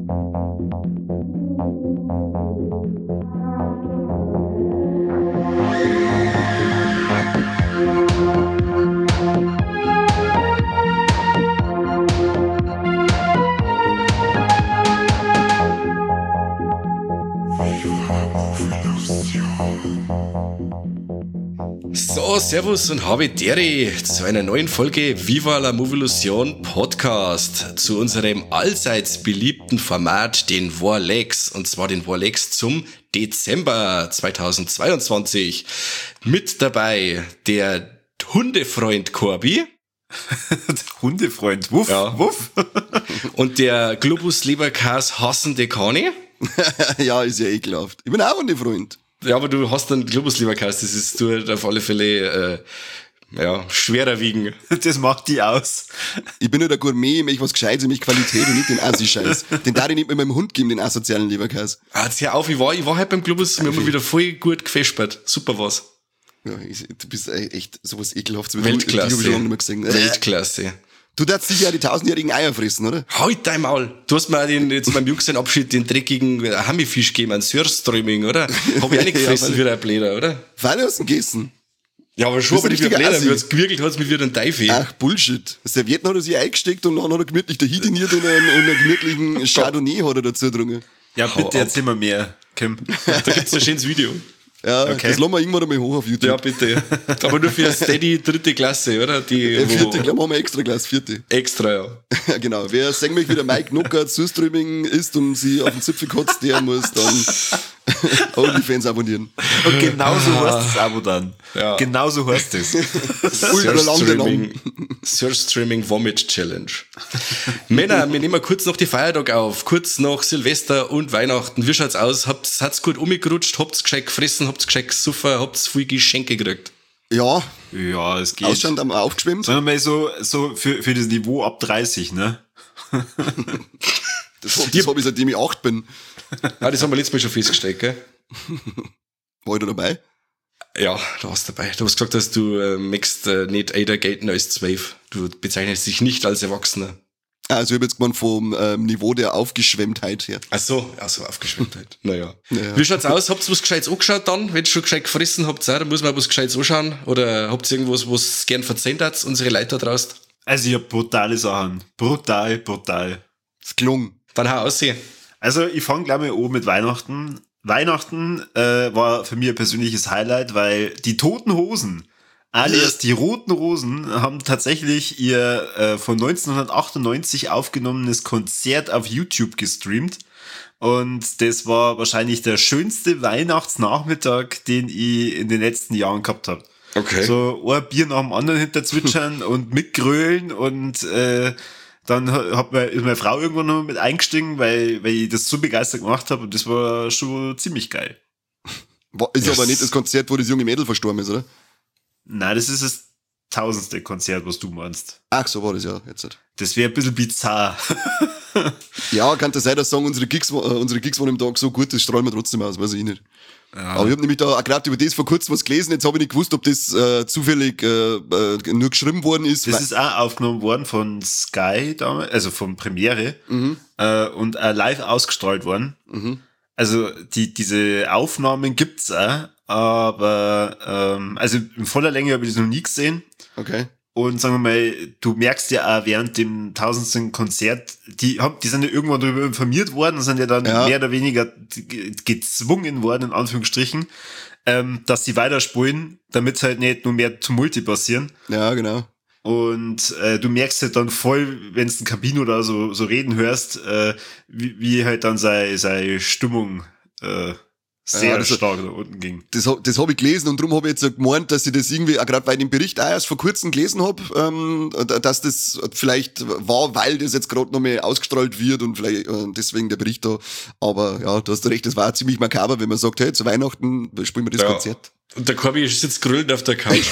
So, servus und habe Deri zu einer neuen Folge Viva la Movilusion Podcast, zu unserem allseits beliebten Format, den Vorlex, und zwar den Vorlex zum Dezember 2022. Mit dabei der Hundefreund Corby. Hundefreund, wuff, ja. Wuff. Und der Globus Leberkas hassende Kani. Ja, ist ja ekelhaft. Ich bin auch Hundefreund. Ja, aber du hast einen Globus Leberkas, das ist tut auf alle Fälle schwerer wiegen. Das macht die aus. Ich bin nur der Gourmet, ich möchte was Gescheites, ich möchte Qualität und nicht den Assi-Scheiß. Den darf ich nicht mit meinem Hund geben, den asozialen Leberkas. Jetzt hör auf, ich war halt beim Globus, wir haben wieder voll gut gefespert. Super was. Ja, du bist echt sowas Ekelhaftes. Weltklasse. Ich hab schon lange nicht mehr gesehen. Weltklasse. Du darfst sicher ja die 1000-jährigen Eier fressen, oder? Halt dein Maul. Du hast mir jetzt beim Jungsenabschied den dreckigen Hammifisch gegeben, einen Surströmming, oder? Hab ich auch nicht gefressen wie ein Bläder, oder? Weil hast du ihn gegessen. Ja, aber schon, aber nicht wie ein Bläder. Wie hat's gewirkelt, hat's mich wie ein Teufel. Ach, Bullshit. Servietten hat er sich eingesteckt und dann hat er gemütlich der Hitiniert und einen gemütlichen Chardonnay hat er dazu getrunken. Ja, bitte erzähl mir mehr, Kim. Da gibt's ein schönes Video. Ja, okay. Das lassen wir irgendwann einmal hoch auf YouTube. Ja, bitte. Aber nur für Steady 3. Klasse, oder? Vierte, klar, machen wir extra Klasse, 4. Extra, ja. Ja, genau. Wer sagen möchte, wie der Mike Nockert Surströmming isst und sie auf den Zipfel kotzt, der muss dann OnlyFans abonnieren. Und genauso heißt das Abo dann. Ja. Genauso heißt es. Surströmming Vomit Challenge. Männer, wir nehmen kurz noch die Feiertage auf. Kurz nach Silvester und Weihnachten. Wie schaut's aus? Habt's gut umgerutscht? Habt's gescheit gefressen? Habt's gescheit gesoffen? Habt's viel Geschenke gekriegt? Ja. Ja, es geht. Ausschauend am aufgeschwemmt. Sagen wir mal so für das Niveau ab 30, ne? Das hab ich seitdem ich 8 bin. Ah, das haben wir letztes Mal schon festgestellt, gell? War ich da dabei? Ja, du warst dabei. Du hast gesagt, dass du möchtest nicht älter gelten als 12. Du bezeichnest dich nicht als Erwachsener. Also ich habe jetzt gemeint vom Niveau der Aufgeschwemmtheit her. Ach so, also Aufgeschwemmtheit. Naja. Ja. Wie schaut's aus? Habt ihr was Gescheites angeschaut dann? Wenn ihr schon gescheit gefressen habt, dann muss man was Gescheites anschauen? Oder habt ihr irgendwas, was gern verzehnt habt, unsere Leute da draußen? Also ich hab brutale Sachen. Brutal. Das gelungen. Dann hau aussehen. Also ich fange gleich mal an mit Weihnachten. Weihnachten war für mich ein persönliches Highlight, weil die Toten Hosen, alias die Roten Rosen, haben tatsächlich ihr von 1998 aufgenommenes Konzert auf YouTube gestreamt. Und das war wahrscheinlich der schönste Weihnachtsnachmittag, den ich in den letzten Jahren gehabt habe. Okay. So ein Bier nach dem anderen hinterzwitschern und mitgrölen und dann ist meine Frau irgendwann noch mit eingestiegen, weil ich das so begeistert gemacht habe und das war schon ziemlich geil. Ist aber nicht das Konzert, wo das junge Mädel verstorben ist, oder? Nein, das ist das 1000. Konzert, was du meinst. Ach, so war das ja jetzt. Das wäre ein bisschen bizarr. Ja, kann das sein, dass sagen, unsere Gigs waren im Tag so gut, das strahlen wir trotzdem aus, weiß ich nicht. Ja. Aber ich habe nämlich da auch gerade über das vor kurzem was gelesen, jetzt habe ich nicht gewusst, ob das zufällig nur geschrieben worden ist. Das ist auch aufgenommen worden von Sky damals, also von Premiere und live ausgestrahlt worden. Mhm. Also diese Aufnahmen gibt's auch, aber also in voller Länge habe ich das noch nie gesehen. Okay. Und sagen wir mal, du merkst ja auch während dem 1000. Konzert, die sind ja irgendwann darüber informiert worden und sind ja dann mehr oder weniger gezwungen worden, in Anführungsstrichen, dass sie weiterspulen, damit halt nicht nur mehr Tumulte passieren. Ja, genau. Und du merkst halt dann voll, wenn du in Kabine oder so reden hörst, wie halt dann seine Stimmung sehr stark nach unten ging. Das habe ich gelesen und darum habe ich jetzt gemeint, dass ich das irgendwie, auch gerade weil ich den Bericht auch erst vor kurzem gelesen habe, dass das vielleicht war, weil das jetzt gerade noch mal ausgestrahlt wird und vielleicht deswegen der Bericht da. Aber ja, du hast recht, das war ziemlich makaber, wenn man sagt, hey, zu Weihnachten spielen wir das Konzert. Und der Corby sitzt grüllend auf der Couch.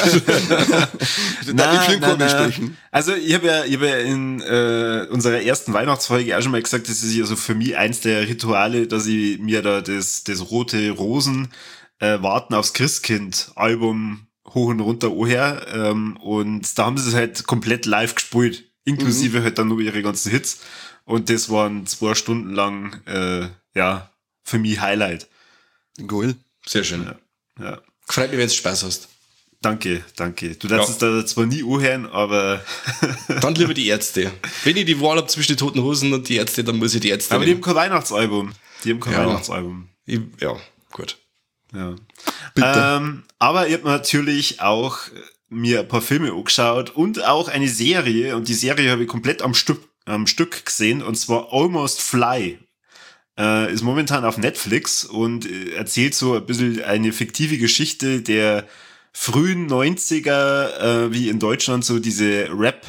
Nein. Also ich hab ja in unserer ersten Weihnachtsfolge auch schon mal gesagt, das ist ja so für mich eins der Rituale, dass ich mir da das Rote Rosen Warten aufs Christkind Album hoch und runter anhöre. Und da haben sie es halt komplett live gespielt, inklusive halt dann nur ihre ganzen Hits. Und das waren 2 Stunden lang, für mich Highlight. Cool. Sehr schön. Ja. Freut mich, wenn du Spaß hast. Danke. Du darfst es da zwar nie anhören, aber... Dann lieber die Ärzte. Wenn ich die Wahl habe zwischen den Toten Hosen und die Ärzte, dann muss ich die Ärzte Aber die nehmen. haben kein Weihnachtsalbum. Ja, gut. Ja. Bitte. Aber ich habe natürlich auch mir ein paar Filme angeschaut und auch eine Serie. Und die Serie habe ich komplett am Stück gesehen. Und zwar Almost Fly. Ist momentan auf Netflix und erzählt so ein bisschen eine fiktive Geschichte der frühen 90er, wie in Deutschland so diese Rap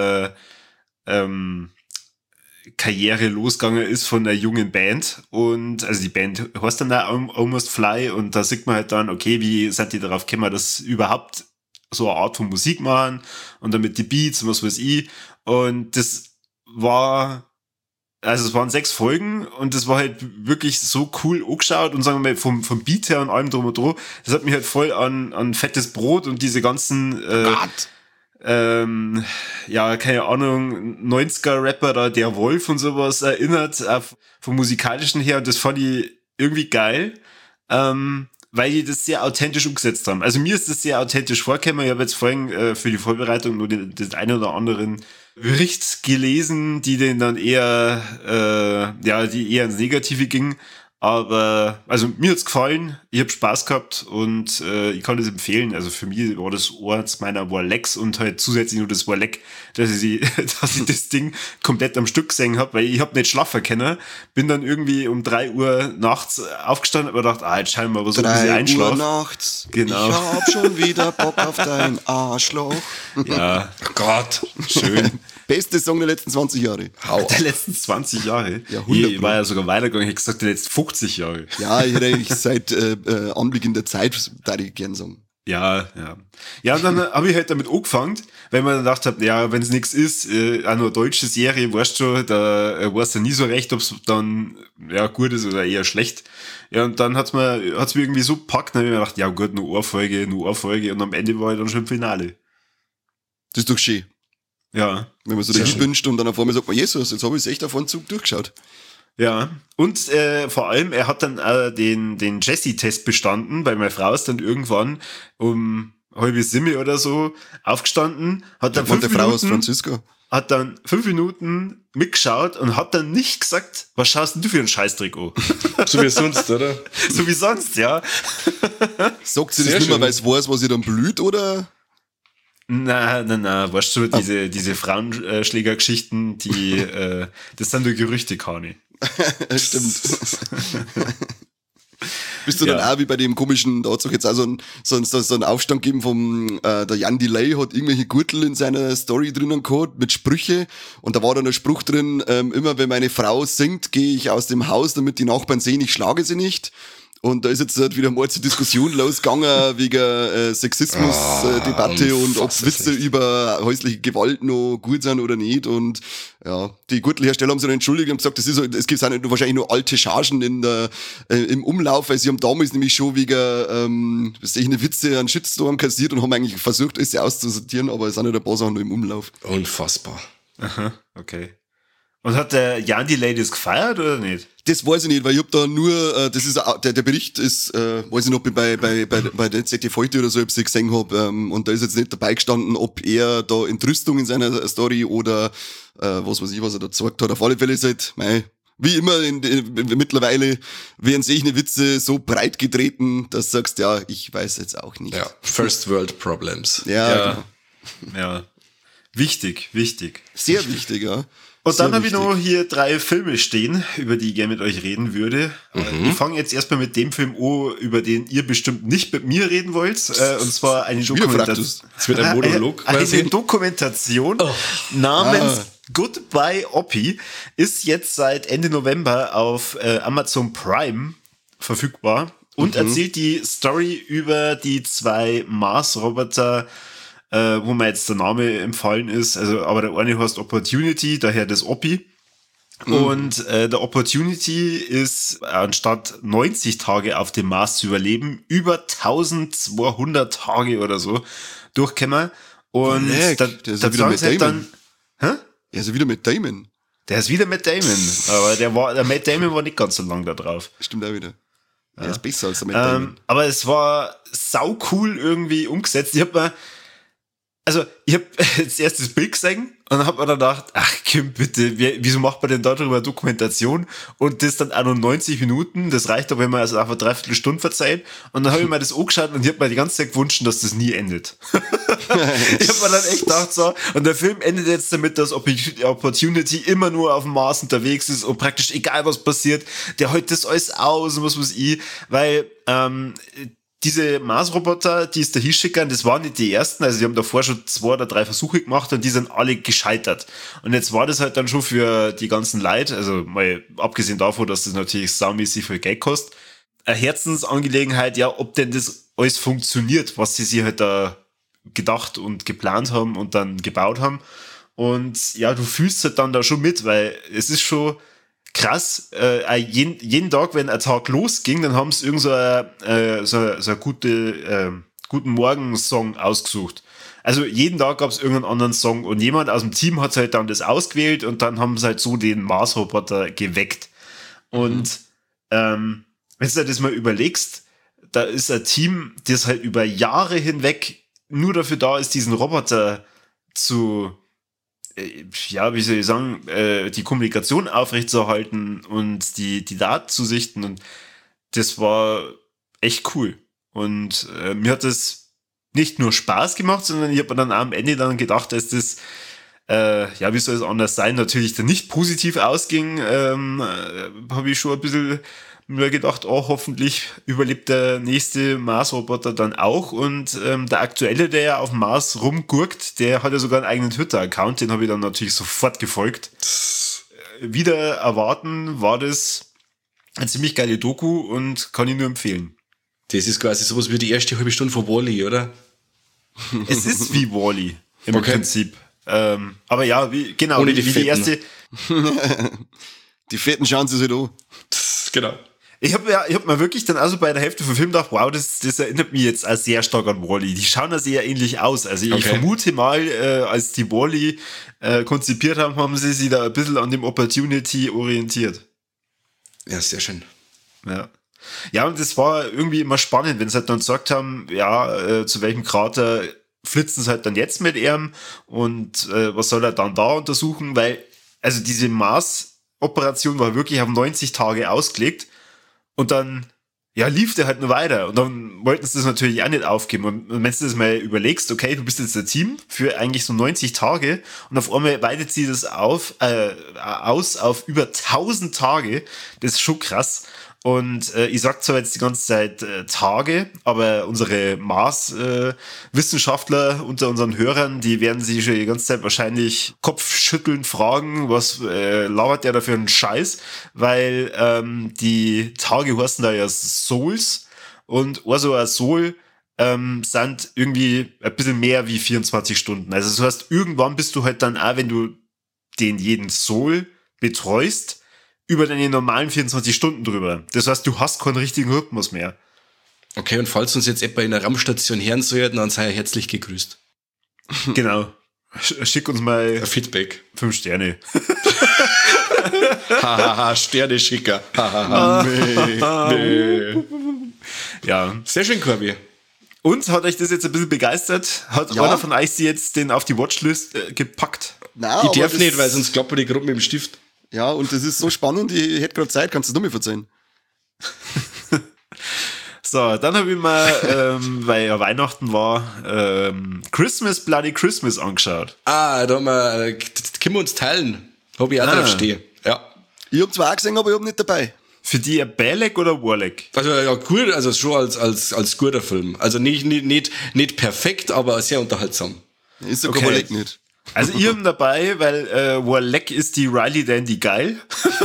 Karriere losgegangen ist von einer jungen Band. Und also die Band heißt dann da Almost Fly und da sieht man halt dann, okay, wie seid ihr darauf gekommen, dass überhaupt so eine Art von Musik machen und damit die Beats und was weiß ich. Und es waren 6 Folgen und das war halt wirklich so cool angeschaut und sagen wir mal vom Beat her und allem drum und dran. Das hat mich halt voll an fettes Brot und diese ganzen keine Ahnung, 90er-Rapper da, der Wolf und sowas erinnert, vom musikalischen her, und das fand ich irgendwie geil, weil die das sehr authentisch umgesetzt haben. Also mir ist das sehr authentisch vorgekommen. Ich habe jetzt vorhin für die Vorbereitung nur den einen oder anderen Bericht gelesen, die den dann eher, die eher ins Negative gingen. Aber, also mir hat's gefallen, ich habe Spaß gehabt und ich kann das empfehlen. Also für mich war das eins meiner Warlecks und halt zusätzlich nur das Warleck, dass ich das Ding komplett am Stück gesehen habe, weil ich habe nicht schlafen können. Bin dann irgendwie um 3 Uhr nachts aufgestanden und gedacht, jetzt schauen wir mal, was so ein bisschen 3 Uhr einschlafen. nachts, Genau. ich hab schon wieder Bock auf dein Arschloch. Ja, Oh Gott. schön. Beste Song der letzten 20 Jahre. Der letzten 20 Jahre. Ja, 100 ich war ja sogar weitergegangen, ich hätte gesagt, die letzten 50 Jahre. Ja, ich hätte eigentlich seit Anbeginn der Zeit, da ich gern sagen. Ja. Ja, und dann habe ich halt damit angefangen, weil man dann gedacht hat, ja, wenn es nichts ist, auch nur eine deutsche Serie, weißt du schon, da weißt du nie so recht, ob es dann gut ist oder eher schlecht. Ja, und dann hat's mir irgendwie so gepackt, dann habe ich mir gedacht, ja gut, nur eine Folge, und am Ende war ich dann schon im Finale. Das ist doch schön. Ja. Wenn man so dahin wünscht und dann auf einmal sagt man, Jesus, jetzt habe ich es echt auf einen Zug durchgeschaut. Ja, und vor allem, er hat dann den Jessie-Test bestanden, weil meine Frau ist dann irgendwann um 6:30 oder so aufgestanden, hat dann 5 Frau aus Minuten, Francisco. hat dann 5 Minuten mitgeschaut und hat dann nicht gesagt, was schaust denn du für einen Scheißdreck an? So wie sonst, oder? So wie sonst, ja. Sagt sie Sehr das nicht mehr, schön. weil es weiß, was ihr dann blüht, oder? Nein, weißt du, diese Frauenschlägergeschichten, die, das sind nur Gerüchte, Kani. Stimmt. Bist du dann auch wie bei dem komischen, da hat es doch jetzt auch so einen Aufstand gegeben vom, der Jan Delay hat irgendwelche Gürtel in seiner Story drinnen gehabt mit Sprüche und da war dann ein Spruch drin, immer wenn meine Frau singt, gehe ich aus dem Haus, damit die Nachbarn sehen, ich schlage sie nicht. Und da ist jetzt halt wieder mal zur Diskussion losgegangen wegen Sexismus-Debatte und ob Witze über häusliche Gewalt noch gut sind oder nicht. Und ja, die Gürtelhersteller haben sich dann entschuldigt und gesagt, es gibt auch wahrscheinlich nur alte Chargen im Umlauf, weil sie haben damals nämlich schon wegen eine Witze einen Shitstorm kassiert und haben eigentlich versucht, alles auszusortieren, aber es sind halt ein paar Sachen noch im Umlauf. Unfassbar. Aha, okay. Und hat der Jan Delay das gefeiert oder nicht? Das weiß ich nicht, weil ich hab da nur, das ist der Bericht ist, weiß ich noch, bei der ZDF heute oder so, ob ich sie gesehen hab, und da ist jetzt nicht dabei gestanden, ob er da Entrüstung in seiner Story oder was weiß ich, was er da gesagt hat. Auf alle Fälle ist halt, wie immer mittlerweile werden solche Witze so breit getreten, dass du sagst, ja, ich weiß jetzt auch nicht. Ja, First World Problems. Ja. Genau. Ja. Wichtig. Sehr wichtig, ja. Und Sehr dann habe ich wichtig. noch hier 3 Filme stehen, über die ich gerne mit euch reden würde. Ich fange jetzt erstmal mit dem Film an, über den ihr bestimmt nicht mit mir reden wollt. Und zwar eine Wieder Fraktus. Es wird ein Monolog Eine quasi. Dokumentation namens Goodbye Oppie ist jetzt seit Ende November auf Amazon Prime verfügbar und erzählt die Story über die 2 Mars-Roboter, wo mir jetzt der Name empfallen ist, also aber der eine heißt Opportunity, daher das Oppie. Und der Opportunity ist, anstatt 90 Tage auf dem Mars zu überleben, über 1200 Tage oder so durchgekommen. Und Leck, da der ist ja wieder sagen mit sie halt Damon. dann, Ja, also wieder mit Damon. Der ist wieder Matt Damon, aber der Matt Damon war nicht ganz so lang da drauf. Stimmt auch wieder. Er ist besser als der Matt Damon. Aber es war sau cool irgendwie umgesetzt. Ich hab jetzt erst das Bild gesehen und dann hab mir dann gedacht, ach Kim, bitte, wieso macht man denn darüber eine Dokumentation und das dann auch noch 90 Minuten, das reicht doch, wenn man also einfach 3/4 Stunde verzeiht. Und dann habe ich mir das angeschaut und ich hab mir die ganze Zeit gewünscht, dass das nie endet. Ich hab mir dann echt gedacht, so, und der Film endet jetzt damit, dass Opportunity immer nur auf dem Mars unterwegs ist und praktisch egal was passiert, der hält das alles aus und was weiß ich, weil diese Mars-Roboter, die es da hinschicken, das waren nicht die ersten, also die haben davor schon 2 oder 3 Versuche gemacht und die sind alle gescheitert. Und jetzt war das halt dann schon für die ganzen Leute, also mal abgesehen davon, dass das natürlich saumäßig viel Geld kostet, eine Herzensangelegenheit, ja, ob denn das alles funktioniert, was sie sich halt da gedacht und geplant haben und dann gebaut haben. Und ja, du fühlst halt dann da schon mit, weil es ist schon krass, jeden Tag, wenn ein Tag losging, dann haben sie irgend so eine guten Morgen-Song ausgesucht. Also jeden Tag gab es irgendeinen anderen Song und jemand aus dem Team hat halt dann das ausgewählt und dann haben sie halt so den Mars-Roboter geweckt. Und wenn du dir das mal überlegst, da ist ein Team, das halt über Jahre hinweg nur dafür da ist, diesen Roboter zu wie soll ich sagen, die Kommunikation aufrechtzuerhalten und die Daten zu sichten, und das war echt cool. Und mir hat das nicht nur Spaß gemacht, sondern ich habe mir dann am Ende dann gedacht, dass das wie soll es anders sein, natürlich dann nicht positiv ausging, habe ich schon ein bisschen mir gedacht, hoffentlich überlebt der nächste Mars-Roboter dann auch. Und der aktuelle, der ja auf dem Mars rumgurkt, der hat ja sogar einen eigenen Twitter-Account, den habe ich dann natürlich sofort gefolgt. Wieder erwarten war das eine ziemlich geile Doku und kann ich nur empfehlen. Das ist quasi sowas wie die erste halbe Stunde von Wall-E, oder? Es ist wie Wall-E im Prinzip. Aber ja, genau, ohne die die erste. Die Fetten schauen sie sich an. Genau. Ich hab mir wirklich dann also bei der Hälfte vom Film gedacht, wow, das erinnert mich jetzt auch sehr stark an Wall-E. Die schauen da sehr ähnlich aus. Also ich vermute mal, als die Wall-E konzipiert haben sie sich da ein bisschen an dem Opportunity orientiert. Ja, sehr schön. Ja, und das war irgendwie immer spannend, wenn sie halt dann gesagt haben, zu welchem Krater flitzen sie halt dann jetzt mit ihm und was soll er dann da untersuchen, weil also diese Mars-Operation war wirklich auf 90 Tage ausgelegt. Und dann, lief der halt nur weiter. Und dann wollten sie das natürlich auch nicht aufgeben. Und wenn du das mal überlegst, okay, du bist jetzt ein Team für eigentlich so 90 Tage und auf einmal weitet sie das aus auf über 1000 Tage. Das ist schon krass. Und ich sag zwar jetzt die ganze Zeit Tage, aber unsere Mars-Wissenschaftler unter unseren Hörern, die werden sich schon die ganze Zeit wahrscheinlich kopfschüttelnd fragen, was labert der da für einen Scheiß, weil die Tage heißen da ja Souls und also ein Soul sind irgendwie ein bisschen mehr wie 24 Stunden. Also das heißt, irgendwann bist du halt dann auch, wenn du den jeden Soul betreust, über deine normalen 24 Stunden drüber. Das heißt, du hast keinen richtigen Rhythmus mehr. Okay, und falls uns jetzt etwa in der Raumstation hören sollten, dann sei er herzlich gegrüßt. Genau. Schick uns mal ein Feedback. 5 Sterne. Hahaha, Sterne schicker. Nee. Ja. Sehr schön, Corby. Und hat euch das jetzt ein bisschen begeistert? Hat einer von euch sie jetzt den auf die Watchlist gepackt? Nein, ich darf nicht, weil sonst klappert die gerade mit dem Stift. Ja, und das ist so spannend, ich hätte gerade Zeit, kannst du es noch mal verzeihen? So, dann habe ich mal, weil ja Weihnachten war, Christmas Bloody Christmas angeschaut. Da haben wir, können wir uns teilen. Habe ich auch drauf stehen. Ja. Ich habe zwar auch gesehen, aber ich habe nicht dabei. Für die ein Balek oder Warleck? Also ja, gut, also schon als guter Film. Also nicht perfekt, aber sehr unterhaltsam. Ist der Warleck nicht. Also ich habe dabei, weil Warleck ist die Riley Dandy geil.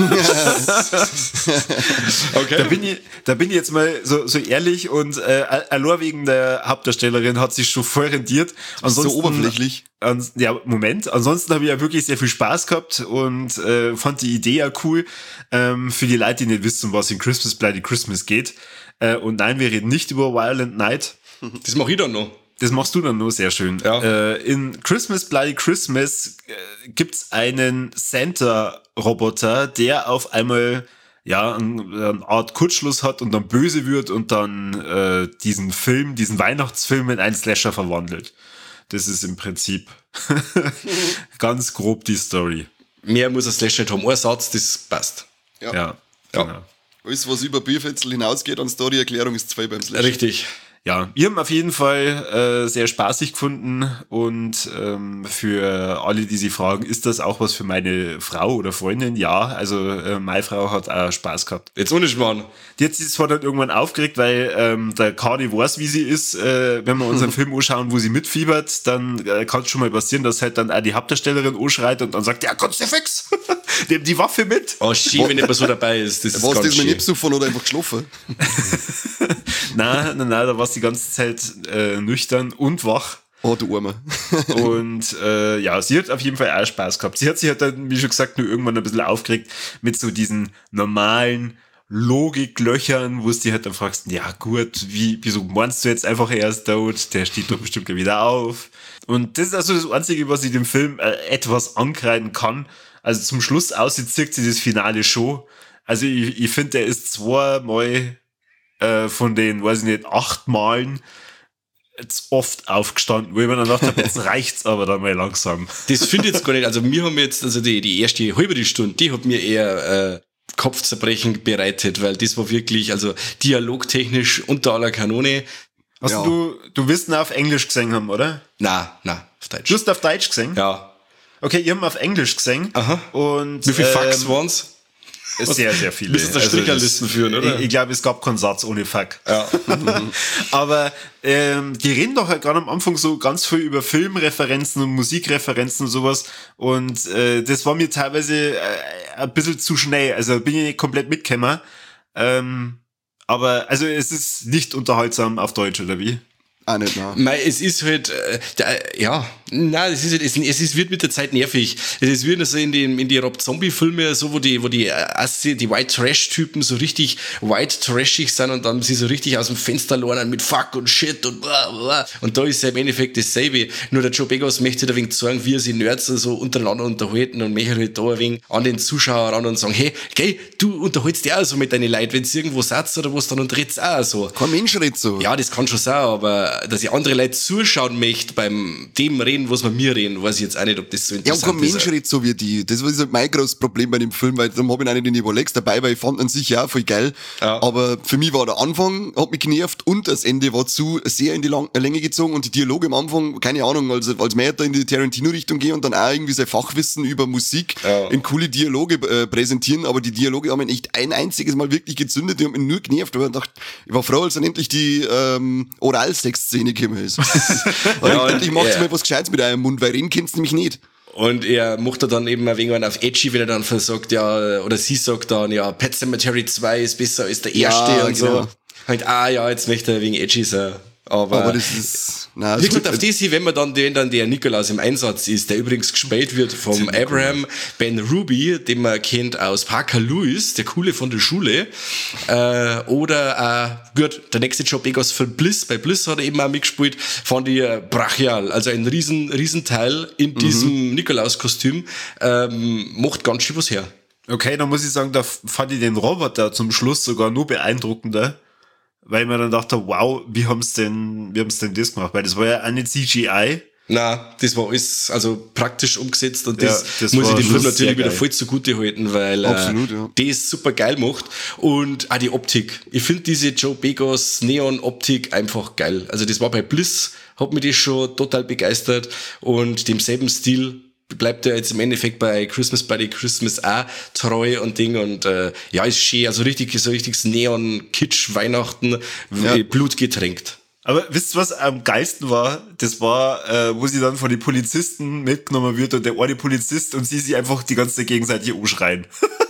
Okay. Da bin ich jetzt mal so ehrlich und allein wegen der Hauptdarstellerin hat sich schon voll rendiert. Ansonsten, so oberflächlich. Ansonsten habe ich ja wirklich sehr viel Spaß gehabt und fand die Idee ja cool. Für die Leute, die nicht wissen, was in Christmas Bloody Christmas geht. Und nein, wir reden nicht über Violent Night. Das mache ich dann noch. das machst du dann nur sehr schön. Ja. In Christmas Bloody Christmas gibt's einen Santa-Roboter, der auf einmal eine Art Kurzschluss hat und dann böse wird und dann diesen Weihnachtsfilm in einen Slasher verwandelt. Das ist im Prinzip ganz grob die Story. Mehr muss ein Slasher nicht haben. Ein Satz, das passt. Ja, genau. Alles, was über Bierfetzel hinausgeht an Story-Erklärung, ist 2 beim Slash. Richtig. Ja, wir haben auf jeden Fall sehr spaßig gefunden und für alle, die sich fragen, ist das auch was für meine Frau oder Freundin? Ja, also meine Frau hat auch Spaß gehabt. Jetzt ohne Schmarrn. Die hat sich zwar dann irgendwann aufgeregt, weil der Kadi weiß, wie sie ist. Wenn wir unseren Film anschauen, wo sie mitfiebert, dann kann es schon mal passieren, dass halt dann auch die Hauptdarstellerin anschreit und dann sagt, ja, kannst du fix? Nimm die Waffe mit. Oh, schön, wenn jemand so dabei ist. Das ist Was, ganz das mir schön. nicht besoffen oder einfach geschlafen? Nein, da war sie die ganze Zeit nüchtern und wach. Oh, du Armer. Und sie hat auf jeden Fall auch Spaß gehabt. Sie hat sich halt dann, wie schon gesagt, nur irgendwann ein bisschen aufgeregt mit so diesen normalen Logiklöchern, wo du dich halt dann fragst, ja gut, wieso meinst du jetzt einfach, er ist tot, der steht doch bestimmt gleich wieder auf. Und das ist also das Einzige, was ich dem Film etwas ankreiden kann. Also zum Schluss zirkt sie das Finale schon. Also ich finde, der ist zweimal von den, weiß ich nicht, 8 Malen jetzt oft aufgestanden, wo ich mir dann gedacht habe, jetzt reicht's aber dann mal langsam. Das finde ich jetzt gar nicht. Also wir haben jetzt, also die erste halbe Stunde, die hat mir eher Kopfzerbrechen bereitet, weil das war wirklich, also dialogtechnisch unter aller Kanone. Hast Ja. du wirst ihn auf Englisch gesehen haben, oder? Na, auf Deutsch. Du hast auf Deutsch gesehen? Ja. Okay, ihr habt ihn auf Englisch gesehen. Aha. Und Wie viele Fax waren's? sehr, sehr viele. Müssen da Stricherlisten führen, oder? Ich glaube, es gab keinen Satz ohne Fuck. Ja. Aber die reden doch halt gerade am Anfang so ganz viel über Filmreferenzen und Musikreferenzen und sowas. Und das war mir teilweise ein bisschen zu schnell. Also bin ich nicht komplett mitgekommen. Aber also es ist nicht unterhaltsam auf Deutsch, oder wie? Auch nicht, nein. Mei, es ist halt, es wird mit der Zeit nervig. Es ist wie so in die Rob Zombie-Filme, so, wo die White Trash-Typen so richtig white trashig sind und dann sie so richtig aus dem Fenster lernen mit Fuck und Shit und bla, bla. Und da ist ja im Endeffekt dasselbe. Nur der Joe Begos möchte da ein wenig sagen, wie er sich Nerds so untereinander unterhalten und möchte halt da ein wenig an den Zuschauer ran und sagen, hey, gell, du unterhältst dich auch so mit deinen Leuten, wenn es irgendwo satz oder was, dann unterhältst auch so. Kein Mensch redet so. Ja, das kann schon sein, aber dass ich andere Leute zuschauen möchte beim dem reden, was wir mir reden, weiß ich jetzt auch nicht, ob das so Ja, und interessant kein Mensch ist. redet so wie die. Das war halt mein großes Problem bei dem Film, weil darum habe ich auch nicht den Evolex dabei, weil ich fand an sich ja voll geil. Ja. Aber für mich war der Anfang, hat mich genervt und das Ende war zu sehr in die Länge gezogen und die Dialoge am Anfang, keine Ahnung, als mehr da in die Tarantino-Richtung gehen und dann auch irgendwie sein Fachwissen über Musik in coole Dialoge präsentieren, aber die Dialoge haben mich echt ein einziges Mal wirklich gezündet, die haben mich nur genervt, weil ich war froh, als dann endlich die Oralsex-Szene gekommen ist. Ja, endlich macht's ja. mal was Gescheites mit eurem Mund, weil reden kennst du nämlich nicht. Und er macht da dann eben ein wenig auf edgy, wenn er dann sagt, ja, oder sie sagt dann, ja, Pet Sematary 2 ist besser als der erste Ja, und genau. so. Halt, ja, jetzt möchte er wegen edgy sein. Aber das ist, nein, wie gesagt, auf das hier, wenn dann der Nikolaus im Einsatz ist, der übrigens gespielt wird vom Abraham Ben Ruby, den man kennt aus Parker Lewis, der Coole von der Schule, oder gut, der nächste Job Begos für Bliss, bei Bliss hat er eben auch mitgespielt, fand ich brachial, also ein riesen Teil in diesem Nikolauskostüm, macht ganz schön was her. Okay, dann muss ich sagen, da fand ich den Roboter zum Schluss sogar nur beeindruckender, weil ich mir dann dachte, wow, wie haben's denn das gemacht? Weil das war ja auch nicht CGI. Na, das war alles also praktisch umgesetzt und das, Ja, das muss ich war dem Film schon sehr natürlich wieder geil. voll zugute halten, weil Absolut, ja. das super geil macht und auch die Optik. Ich finde diese Joe Begos Neon-Optik einfach geil. Also das war bei Bliss, hat mich das schon total begeistert und demselben Stil bleibt er jetzt im Endeffekt bei Christmas Bloody Christmas auch treu und Ding und ja, ist schön, also richtiges Neon-Kitsch-Weihnachten, blutgetränkt. Aber wisst ihr, was am geilsten war? Das war, wo sie dann von den Polizisten mitgenommen wird und der eine Polizist und sie sich einfach die ganze Zeit gegenseitig umschreien.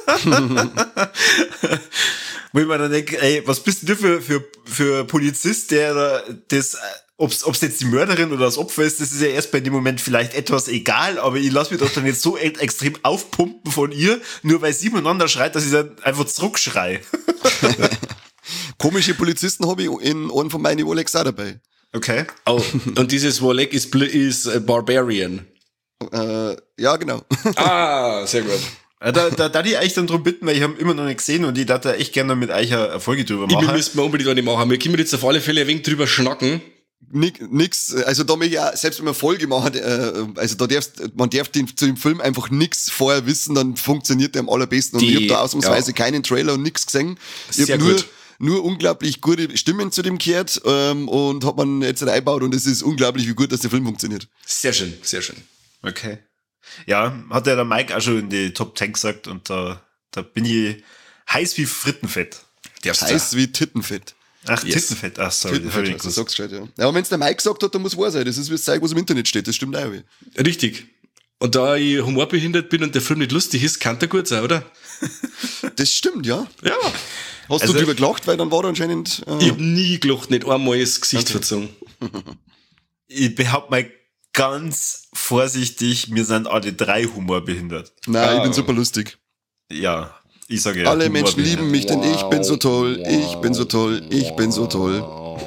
Wo ich mir dann denke, ey, was bist denn du für Polizist, der da das, ob's jetzt die Mörderin oder das Opfer ist, das ist ja erst bei dem Moment vielleicht etwas egal, aber ich lasse mich doch dann jetzt so extrem aufpumpen von ihr, nur weil sie miteinander schreit, dass ich dann einfach zurückschrei. Komische Polizisten habe ich in einem von meinen Rolex auch dabei. Okay. Oh, und dieses Warleg ist Barbarian. Ja, genau. Ah, sehr gut. Da die euch dann drum bitten, weil ich habe immer noch nicht gesehen und ich dachte echt gerne mit euch eine Folge drüber Wir machen. müssen unbedingt eine machen. Wir können jetzt auf alle Fälle ein wenig drüber schnacken. Nix, also da möchte ich auch, selbst wenn man Folge macht, also man darf zu dem Film einfach nix vorher wissen, dann funktioniert der am allerbesten. Und ich habe da ausnahmsweise keinen Trailer und nix gesehen. Ich habe nur unglaublich gute Stimmen zu dem gehört und hat man jetzt eingebaut und es ist unglaublich, wie gut dass der Film funktioniert. Sehr schön, sehr schön. Okay. Ja, hat ja der Mike auch schon in die Top 10 gesagt und da bin ich heiß wie Frittenfett. Heiß wie Tittenfett. Ach, yes. Tittenfett. Ach, sorry. Tittenfett, das sagst du halt, ja. Ja, aber wenn's der Mike gesagt hat, dann muss wahr sein. Das ist wie das Zeug, was im Internet steht. Das stimmt auch. Richtig. Und da ich humorbehindert bin und der Film nicht lustig ist, kann der gut sein, oder? Das stimmt, ja. Ja. Hast du drüber gelacht, weil dann war er anscheinend... Ich hab nie gelacht, nicht einmal das Gesicht verzogen. Ich behaupte mal ganz vorsichtig, wir sind alle 3 humorbehindert. Nein, ich bin super lustig. Ja, ich sage ja. Alle Menschen lieben mich, denn ich bin so toll, ich bin so toll, ich bin so toll.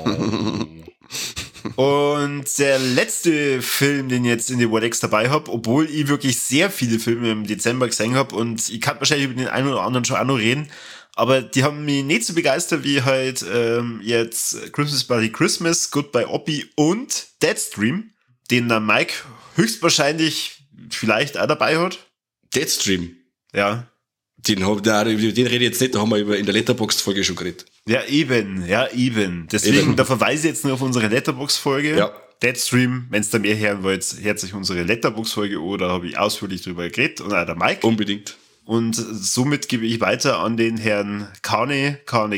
Und der letzte Film, den ich jetzt in die Warlegs dabei habe, obwohl ich wirklich sehr viele Filme im Dezember gesehen habe und ich kann wahrscheinlich über den einen oder anderen schon auch noch reden, aber die haben mich nicht so begeistert wie halt jetzt Christmas Bloody Christmas, Goodbye Oppie und Deadstream, den der Mike höchstwahrscheinlich vielleicht auch dabei hat. Deadstream? Ja. Den rede ich jetzt nicht, da haben wir in der Letterboxd-Folge schon geredet. Ja, eben. Deswegen, da verweise ich jetzt nur auf unsere Letterboxd-Folge. Ja. Deadstream, wenn ihr da mehr hören wollt, hört sich unsere Letterboxd-Folge an, da habe ich ausführlich drüber geredet und auch der Mike. Unbedingt. Und somit gebe ich weiter an den Herrn Kane.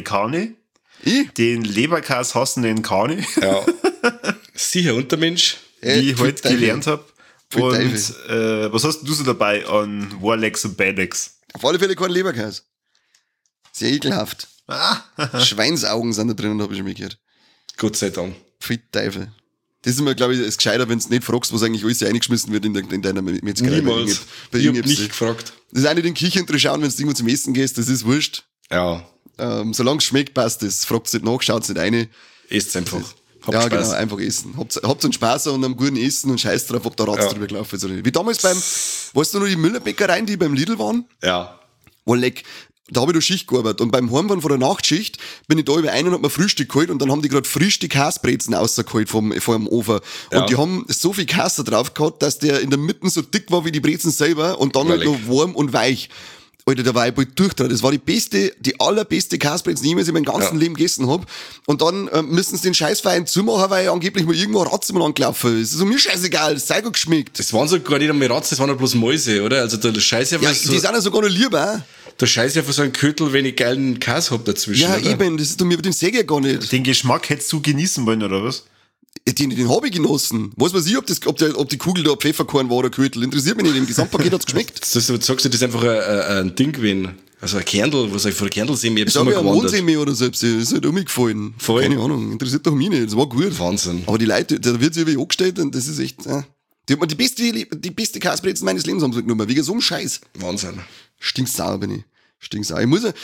Den Leberkas hassenden Kane. Ja. Sicher Untermensch. Wie ich heute gelernt habe. Und was hast du so dabei an Warlegs und Balex? Auf alle Fälle kein Leberkäse. Sehr ekelhaft. Schweinsaugen sind da drinnen, habe ich schon mal gehört. Gott sei Dank. Pfui Teufel. Das ist immer, glaube ich, das gescheiter, wenn du nicht fragst, was eigentlich alles hier eingeschmissen wird in deiner Metzgerei. Niemals. Ich hab nicht gefragt. Das ist auch nicht in die Küche drin schauen, wenn du irgendwo zum Essen gehst, das ist wurscht. Ja. Solange es schmeckt, passt das. Fragt nicht nach, schaut nicht rein. Esst einfach. Habt Spaß. Genau, einfach essen. Habt einen Spaß an einem guten Essen und scheiß drauf, ob da Ratz drüber gelaufen ist oder nicht. Wie damals weißt du noch die Müllerbäckereien, die beim Lidl waren? Ja. Oh, leck. Da habe ich da Schicht gearbeitet. Und beim Heimfahren von der Nachtschicht bin ich da über einen und hab mir Frühstück geholt und dann haben die gerade frisch die Käsebrezen rausgeholt vom Ofen. Und die haben so viel Käse drauf gehabt, dass der in der Mitte so dick war wie die Brezen selber und dann halt noch warm und weich. Alter, da war ich bald durchdreht. Das war die allerbeste Käsebrezen, die ich jemals in meinem ganzen Leben gegessen hab. Und dann müssen sie den Scheißverein zumachen, weil angeblich mal irgendwo Ratz mal angelaufen ist. Das ist mir scheißegal, das Zeug hat geschmeckt. Das waren so gar nicht einmal Ratz, das waren ja bloß Mäuse, oder? Also der Scheiß ja, die sind ja sogar noch lieber. Der Scheiß ja für so einen Kötel, wenn ich geilen Käse hab dazwischen. Ja, oder? eben, das ist doch mir über den Säge ja gar nicht. Den Geschmack hättest du genießen wollen, oder was? Den habe ich genossen. Was weiß ich, ob die Kugel da Pfefferkorn war oder Kötel. Interessiert mich nicht. Im Gesamtpaket hat's geschmeckt. Sagst du, das ist einfach ein Ding gewesen. Also ein Kernl, was ich von der Kernl-Semi ich habe ja Mondsemi oder selbst. Das ist halt umgefallen. Voll. Keine Ahnung. Interessiert doch mich nicht. Das war gut. Wahnsinn. Aber die Leute, da wird sich über angestellt und das ist echt, die hat mir die beste Käsebrezen meines Lebens haben sie genommen. Wegen so einem Scheiß. Wahnsinn. Stinksauer bin ich. Stinksauer. Ich muss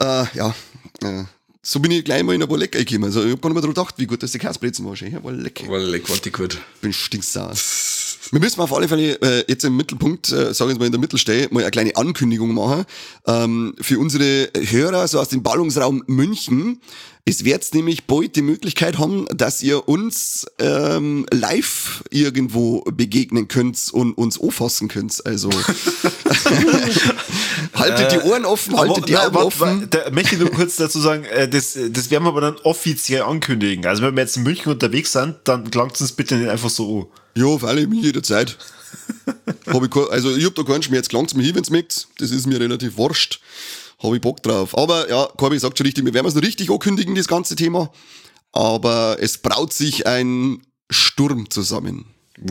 so bin ich gleich mal in der Warleck gekommen. Also ich hab gar nicht mehr daran gedacht, wie gut das die Käsebrezen war. Ja, Warleck. Warleck, war die gut. Bin stinksauer. Wir müssen auf alle Fälle jetzt im Mittelpunkt, sage ich jetzt mal in der Mittelstelle, mal eine kleine Ankündigung machen. Für unsere Hörer so aus dem Ballungsraum München. Es wird nämlich bald die Möglichkeit haben, dass ihr uns live irgendwo begegnen könnt und uns anfassen könnt. Also haltet die Ohren offen, haltet die Augen offen. Da möchte ich nur kurz dazu sagen, das werden wir aber dann offiziell ankündigen. Also wenn wir jetzt in München unterwegs sind, dann klangt es uns bitte nicht einfach so an. Ja, auf alle mich jederzeit. Ich hab da keinen Schmerz, klangt's mir hin, wenn's merkt. Das ist mir relativ wurscht. Habe ich Bock drauf. Aber ja, Corby sagt schon richtig, wir werden es noch richtig ankündigen, das ganze Thema. Aber es braut sich ein Sturm zusammen.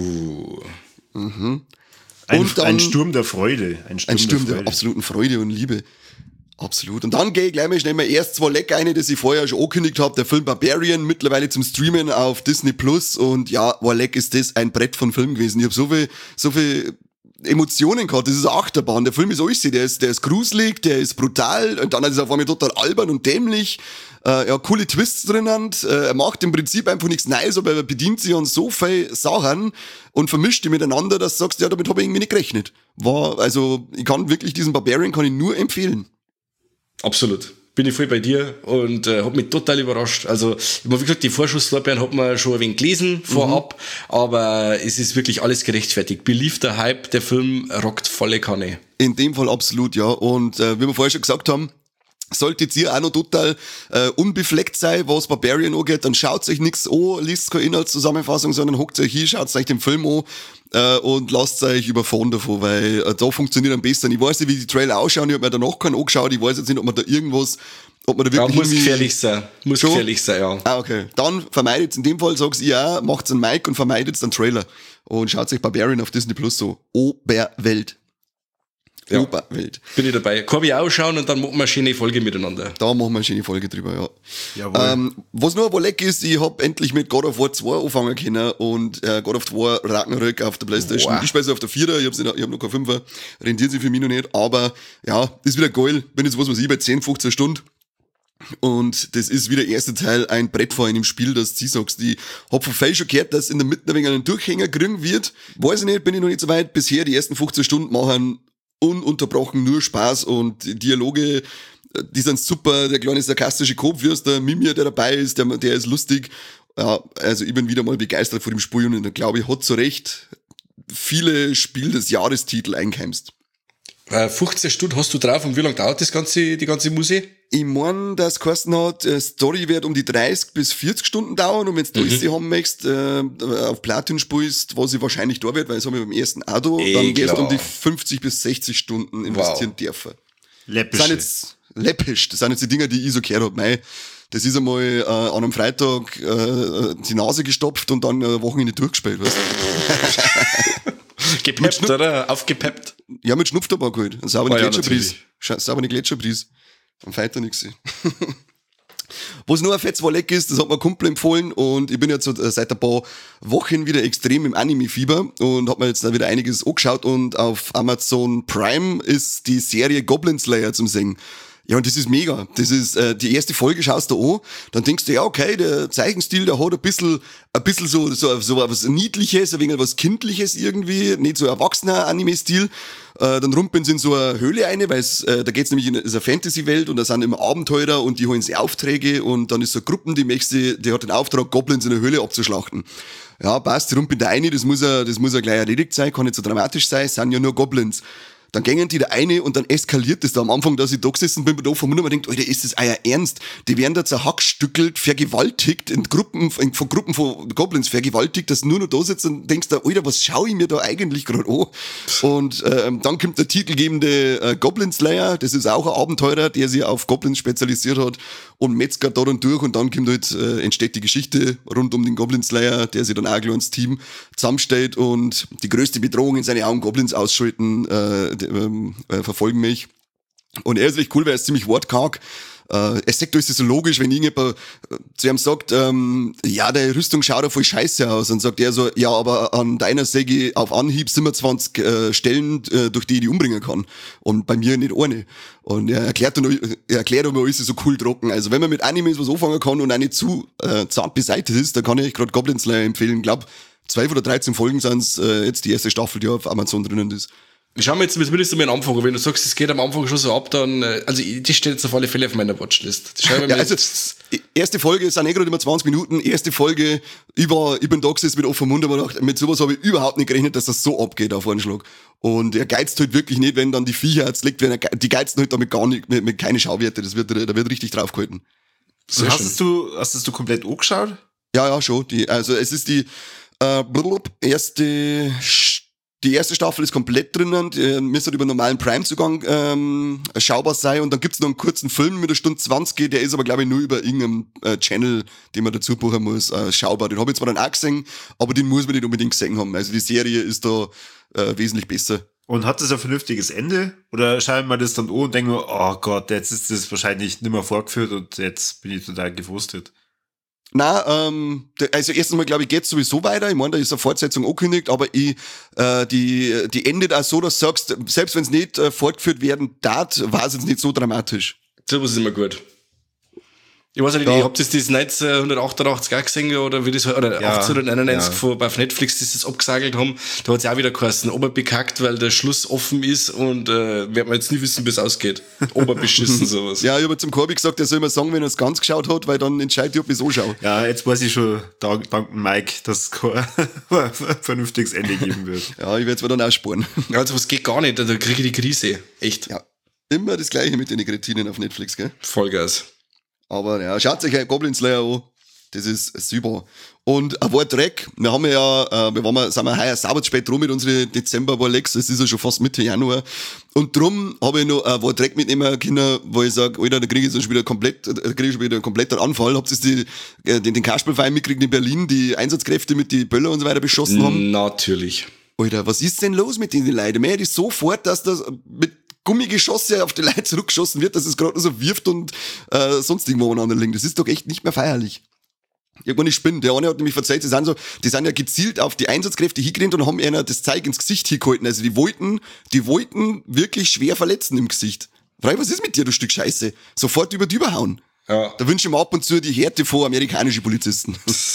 Mhm. Ein Sturm der Freude. Ein Sturm der absoluten Freude und Liebe. Absolut. Und dann gehe ich gleich mal schnell mal erst zwei Leck eine, das ich vorher schon angekündigt habe. Der Film Barbarian, mittlerweile zum Streamen auf Disney Plus. Und ja, Warleck ist das ein Brett von Film gewesen. Ich habe so viel Emotionen gehabt, das ist eine Achterbahn. Der Film ist alles, der ist gruselig, der ist brutal und dann ist er auf einmal total albern und dämlich. Coole Twists drinnen. Er macht im Prinzip einfach nichts Neues, aber er bedient sich an so viel Sachen und vermischt die miteinander, dass du sagst, ja, damit habe ich irgendwie nicht gerechnet. Ich kann wirklich diesen Barbarian kann ich nur empfehlen. Absolut. Bin ich voll bei dir und hat mich total überrascht. Also, wie gesagt, die Vorschusslorbeeren hat man schon ein wenig gelesen vorab, aber es ist wirklich alles gerechtfertigt. Beliebter Hype, der Film rockt volle Kanne. In dem Fall absolut, ja. Und wie wir vorher schon gesagt haben, solltet ihr auch noch total unbefleckt sein, was Barbarian angeht, dann schaut euch nichts an, liest keine Inhaltszusammenfassung, sondern hockt euch hin, schaut euch den Film an und lasst euch überfahren davon, weil da funktioniert am besten. Ich weiß nicht, wie die Trailer ausschauen, ich habe mir danach keinen angeschaut, ich weiß jetzt nicht, ob man da wirklich... Ja, muss gefährlich sein. Gefährlich sein, ja. Ah, okay. Dann vermeidet in dem Fall, sag's ich auch, macht's einen Mic und vermeidet den Trailer. Und schaut euch Barbarian auf Disney Plus so. Oberwelt. Ja, bin ich dabei. Kann ich auch schauen und dann machen wir eine schöne Folge miteinander. Da machen wir eine schöne Folge drüber, ja. Jawohl. Was nur aber leck ist, ich hab endlich mit God of War 2 anfangen können und God of War Ragnarök auf der Playstation. Wow. Ich spiele auf der 4er, ich hab noch keine 5er, rentiert sich für mich noch nicht, aber ja, ist wieder geil. Bin jetzt, was weiß ich, bei 10, 15 Stunden. Und das ist wie der erste Teil ein Brett vor einem Spiel, das du sagst. Ich hab von viel schon gehört, dass in der Mitte ein wenig einen Durchhänger kriegen wird. Weiß ich nicht, bin ich noch nicht so weit. Bisher die ersten 15 Stunden machen ununterbrochen nur Spaß und die Dialoge, die sind super. Der kleine sarkastische Kopfwürst, der Mimir, der dabei ist, der ist lustig. Ja, also ich bin wieder mal begeistert von dem Spiel und ich glaube, ich hat zu Recht viele Spiel des Jahrestitel eingeheimst. 15 Stunden hast du drauf und wie lange dauert die ganze Musik? Ich mein, dass geheißen hat, Story wird um die 30 bis 40 Stunden dauern und wenn du das haben möchtest, auf Platin spielst, was ich wahrscheinlich da wird, weil das habe ich beim ersten auch da, dann gehst du um die 50 bis 60 Stunden investieren dürfen. Läppisch. Das sind jetzt die Dinger, die ich so gehört hab. Mei, das ist einmal an einem Freitag die Nase gestopft und dann eine Woche in die durchgespielt, weißt du? Gepeppt, oder? Aufgepeppt. Ja, mit Schnupftabak halt. Ein sauberer Gletscherpries. Saubere Gletscherpries. Am Feiter nix. Was nur ein fettes leck ist, das hat mir ein Kumpel empfohlen und ich bin jetzt seit ein paar Wochen wieder extrem im Anime-Fieber und hab mir jetzt da wieder einiges angeschaut und auf Amazon Prime ist die Serie Goblin Slayer zum Singen. Ja, und das ist mega. Das ist, die erste Folge schaust du an, dann denkst du, ja, okay, der Zeichenstil, der hat ein bisschen so was Niedliches, ein wenig was Kindliches irgendwie, nicht so erwachsener Anime-Stil. Dann rumpeln sie in so eine Höhle rein, weil da geht's nämlich in eine Fantasy-Welt und da sind immer Abenteurer und die holen sie Aufträge und dann ist so eine Gruppe, die hat den Auftrag, Goblins in der Höhle abzuschlachten. Ja, passt, die rumpeln da rein, das muss ja gleich erledigt sein, kann nicht so dramatisch sein, es sind ja nur Goblins. Dann gängen die da eine und dann eskaliert das da am Anfang, dass ich da gesessen bin, da vom Mund und denkt, Alter, ist das euer Ernst? Die werden da zerhackstückelt, vergewaltigt, von Gruppen von Goblins vergewaltigt, dass du nur noch da sitzt und denkst da, Alter, was schaue ich mir da eigentlich gerade an? Und dann kommt der titelgebende Goblin Slayer, das ist auch ein Abenteurer, der sich auf Goblins spezialisiert hat und metzgert da dann durch und dann kommt halt, entsteht die Geschichte rund um den Goblin Slayer, der sich dann auch gleich ins Team zusammenstellt und die größte Bedrohung in seine Augen Goblins ausschalten, verfolgen mich. Und er ist echt cool, weil er ist ziemlich wortkarg. Er sagt, ist das so logisch, wenn irgendjemand zu ihm sagt, ja, deine Rüstung schaut ja voll scheiße aus. Und sagt er so, ja, aber an deiner Säge auf Anhieb 27 Stellen, durch die ich umbringen kann. Und bei mir nicht eine. Und er erklärt aber alles so cool trocken. Also wenn man mit Animes was anfangen kann und auch nicht zu zart beseitigt ist, dann kann ich gerade Goblin Slayer empfehlen. Ich glaube, 12 oder 13 Folgen sind's jetzt die erste Staffel, die auf Amazon drinnen ist. Schauen wir jetzt zumindest mal am Anfang. Wenn du sagst, es geht am Anfang schon so ab, dann, also, die steht jetzt auf alle Fälle auf meiner Watchlist. Ja, also, erste Folge sind gerade immer 20 Minuten. Erste Folge, ich bin da gesessen mit offenem Mund, aber gedacht, mit sowas habe ich überhaupt nicht gerechnet, dass das so abgeht auf einen Schlag. Und er geizt halt wirklich nicht, wenn dann die Viecher jetzt liegt, die geizen halt damit gar nicht, mit keine Schauwerte. Da wird richtig draufgehalten. So, hast du komplett angeschaut? Ja, schon. Es ist die erste Staffel ist komplett drinnen, müsste über normalen Prime-Zugang schaubar sein und dann gibt's noch einen kurzen Film mit 1 Stunde 20, der ist aber glaube ich nur über irgendeinem Channel, den man dazu buchen muss, schaubar. Den habe ich zwar dann auch gesehen, aber den muss man nicht unbedingt gesehen haben. Also die Serie ist da wesentlich besser. Und hat das ein vernünftiges Ende? Oder schauen wir das dann an und denken, oh Gott, jetzt ist das wahrscheinlich nicht mehr vorgeführt und jetzt bin ich total gefrustet? Nein, also erstens mal, glaube ich, geht's sowieso weiter. Ich meine, da ist eine Fortsetzung angekündigt, aber die endet auch so, dass du sagst, selbst wenn es nicht fortgeführt werden darf, war es jetzt nicht so dramatisch. Sowas ist immer gut. Ich weiß nicht, Ja. ihr habt das 1988 auch gesehen, oder wie das, oder Ja, 1891 ja. auf Netflix, das das abgesagelt haben, da hat's ja auch wieder geheißen, oberbekackt, weil der Schluss offen ist und wird man jetzt nie wissen, wie es ausgeht. Oberbeschissen, sowas. Ja, ich habe zum Corby gesagt, er soll immer sagen, wenn er es ganz geschaut hat, weil dann entscheidet ich, ob ich es anschaue. Ja, jetzt weiß ich schon, dank Mike, dass es kein vernünftiges Ende geben wird. Ja, ich werde es mir dann auch sparen. Also was geht gar nicht, da kriege ich die Krise. Echt. Ja. Immer das Gleiche mit den Kretinen auf Netflix, gell? Vollgas. Aber ja, schaut euch Goblin Slayer an. Das ist super. Und ein War-Track, wir haben ja, sind wir heuer sauber spät drum mit unseren Dezember-Warlex, es ist ja schon fast Mitte Januar. Und drum habe ich noch ein War-Track mitnehmen können, wo ich sage, Alter, da kriege ich schon wieder einen kompletten Anfall. Habt ihr den Kasperlverein mitgekriegt in Berlin, die Einsatzkräfte mit die Böller und so weiter beschossen haben? Natürlich. Alter, was ist denn los mit den Leuten? Man hätte sofort, dass das mit Gummigeschosse auf die Leute zurückgeschossen wird, dass es gerade so wirft und sonst irgendwo aneinander liegt. Das ist doch echt nicht mehr feierlich. Irgendwann ich spinne. Der eine hat nämlich verzeiht, die sind ja gezielt auf die Einsatzkräfte hingerannt und haben ihnen das Zeug ins Gesicht hingehalten. Also die wollten wirklich schwer verletzen im Gesicht. Frei, was ist mit dir, du Stück Scheiße? Sofort über die überhauen. Ja. Da wünsche ich mir ab und zu die Härte vor amerikanische Polizisten.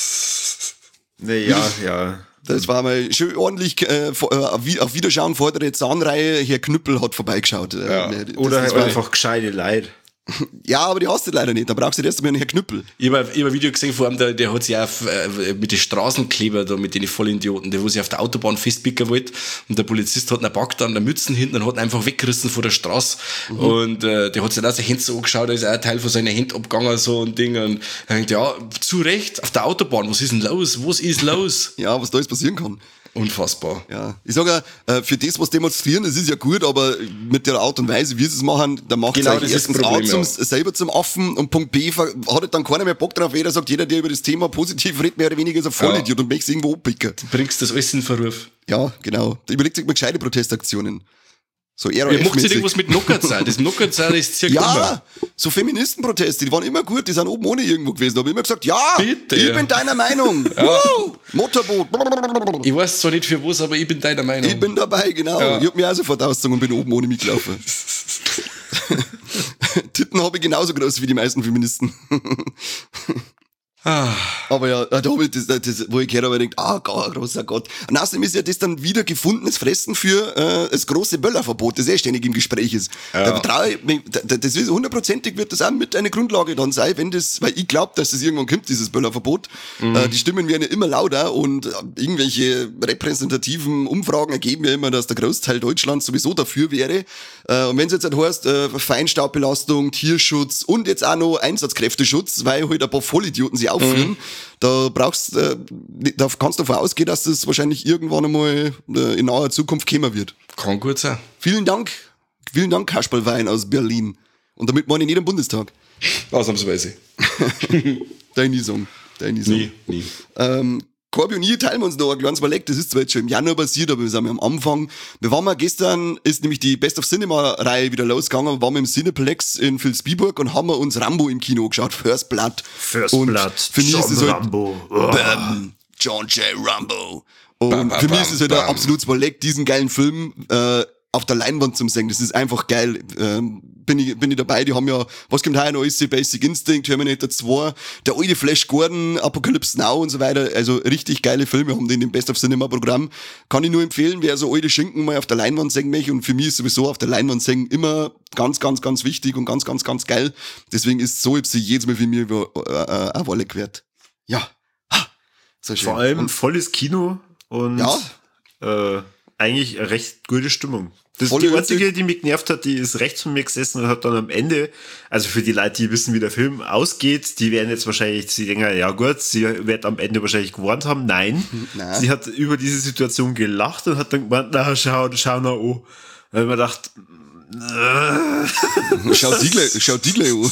Naja, ja. Das war mal schön ordentlich, auf Wiederschauen vordere Zahnreihe, Herr Knüppel hat vorbeigeschaut. Ja. Oder das halt war- einfach gescheite Leute. Ja, aber die hast du leider nicht. Da brauchst du erst einmal einen Herr Knüppel. Ich hab ein Video gesehen vor allem, der hat sich auch mit den Straßenkleber da, mit den Vollidioten, der wo sich auf der Autobahn festpicken wollte und der Polizist hat ihn packt an der Mützen hinten und hat ihn einfach weggerissen von der Straße und der hat sich dann auch seine Hände so angeschaut, da ist auch ein Teil von seinen Händen abgegangen so und Ding und er denkt, ja, zu Recht, auf der Autobahn, was ist denn los? Was ist los? Ja, was da jetzt passieren kann. Unfassbar. Ja. Ich sage ja, für das, was demonstrieren, das ist ja gut, aber mit der Art und Weise, wie sie es machen, da macht Genau, es das euch ist das erstens Problem, A selber zum Affen und Punkt B hat halt dann keiner mehr Bock drauf. Jeder sagt, jeder, der über das Thema positiv redet, mehr oder weniger ist ein Vollidiot und möchte irgendwo abpicken. Bringst das alles in Verruf. Ja, genau. Da überlegt sich mal gescheite Protestaktionen. So Ihr macht sich RAF-mäßig. irgendwas mit Knockerzahl. Das Knockerzahl ist circa immer. Ja, so Feministenproteste, die waren immer gut, die sind oben ohne irgendwo gewesen. Da habe ich immer gesagt, ja, Bitte. ich bin deiner Meinung. Woo, Motorboot. Ich weiß zwar nicht für was, aber ich bin deiner Meinung. Ich bin dabei, genau. Ja. Ich hab mich auch sofort ausgezogen und bin oben ohne mitgelaufen. Titten habe ich genauso groß wie die meisten Feministen. Aber ja, da habe ich das, wo ich gehört habe, gedacht, großer Gott. Und außerdem ist ja das dann wieder gefundenes Fressen für das große Böllerverbot, das ständig im Gespräch ist. Ja. Das ist hundertprozentig wird das auch mit eine Grundlage dann sein, wenn das, weil ich glaube, dass das irgendwann kommt, dieses Böllerverbot. Die Stimmen werden ja immer lauter und irgendwelche repräsentativen Umfragen ergeben ja immer, dass der Großteil Deutschlands sowieso dafür wäre. Und wenn es jetzt halt heißt, Feinstaubbelastung, Tierschutz und jetzt auch noch Einsatzkräfteschutz, weil halt ein paar Vollidioten sich aufführen, da kannst du davon ausgehen, dass das wahrscheinlich irgendwann einmal in naher Zukunft kommen wird. Kann gut sein. Vielen Dank Kasperlwein aus Berlin. Und damit meine ich nicht am Bundestag. Ausnahmsweise. Deine Song. Nie. Corby und ich teilen uns noch ein kleines Projekt. Das ist zwar jetzt schon im Januar passiert, aber wir sind am Anfang. Wir waren mal gestern, ist nämlich die Best of Cinema-Reihe wieder losgegangen, waren wir im Cineplex in Vilsbiburg und haben wir uns Rambo im Kino geschaut. First Blood. Und für mich ist es halt Rambo. John J. Rambo. Und für mich ist es halt ein absolutes Projekt, diesen geilen Film auf der Leinwand zu sehen. Das ist einfach geil. Bin ich dabei. Die haben ja, was kommt heuer noch? Ist die Basic Instinct, Terminator 2, der alte Flash Gordon, Apocalypse Now und so weiter. Also richtig geile Filme haben die in dem Best of Cinema Programm. Kann ich nur empfehlen, wer so alte Schinken mal auf der Leinwand sehen möchte. Und für mich ist sowieso auf der Leinwand sehen immer ganz, ganz, ganz wichtig und ganz, ganz, ganz geil. Deswegen ist so jetzt jedes Mal für mich ein Wolle wert. Ja. So schön. Vor allem Und volles Kino und eigentlich eine recht gute Stimmung. Das ist Volle die einzige, die mich genervt hat, die ist rechts von mir gesessen und hat dann am Ende, also für die Leute, die wissen, wie der Film ausgeht, die werden jetzt wahrscheinlich, sie denken, ja gut, sie wird am Ende wahrscheinlich gewarnt haben. Nein. Sie hat über diese Situation gelacht und hat dann gemeint, na, schau noch an. Weil man dachte, Schau die gleich an.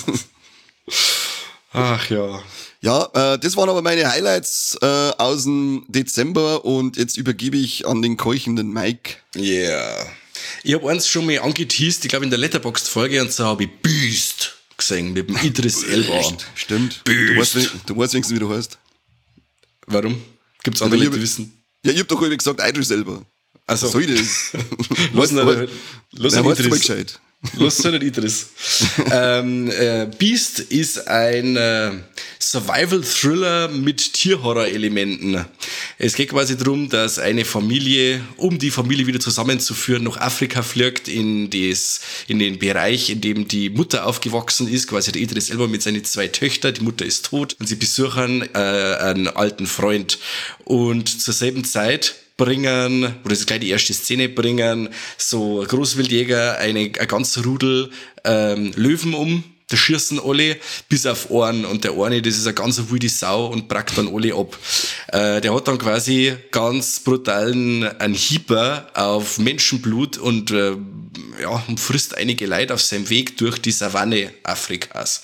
Ach ja. Ja, das waren aber meine Highlights aus dem Dezember und jetzt übergebe ich an den keuchenden Mike. Yeah. Ich habe eins schon mal angeteased, ich glaube in der Letterboxd-Folge, und zwar habe ich Beast gesehen mit dem Idris Elba. Stimmt. Böst. Du weißt wenigstens, wie du heißt. Warum? Gibt's andere Ja, Leute, die wissen? Ja, ich hab doch irgendwie gesagt, Idris selber. Also, Was soll das? los Nein, nicht weißt du mal Idris. gescheit. Los nicht Idris. Beast ist ein Survival-Thriller mit Tierhorror-Elementen. Es geht quasi darum, dass eine Familie, um die Familie wieder zusammenzuführen, nach Afrika fliegt, in den Bereich, in dem die Mutter aufgewachsen ist, quasi der Idris Elba mit seinen 2 Töchtern. Die Mutter ist tot und sie besuchen einen alten Freund. Und zur selben Zeit bringen, oder das ist gleich die erste Szene, bringen so Großwildjäger ein ganz Rudel Löwen um. Da schießen alle, bis auf einen. Und der eine, das ist eine ganz wilde Sau und brackt dann alle ab. Der hat dann quasi ganz brutalen einen Hieber auf Menschenblut und und frisst einige Leute auf seinem Weg durch die Savanne Afrikas.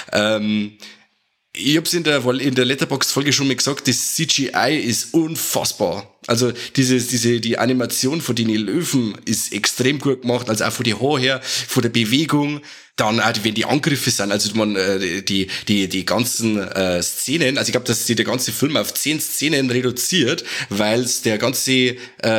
Ich hab's in der Letterboxd-Folge schon mal gesagt, das CGI ist unfassbar. Also die Animation von den Löwen ist extrem gut gemacht, also auch von den Haaren her, von der Bewegung. Dann auch, wenn die Angriffe sind, also man die ganzen Szenen, also ich glaube, dass sich der ganze Film auf 10 Szenen reduziert, weil es der ganze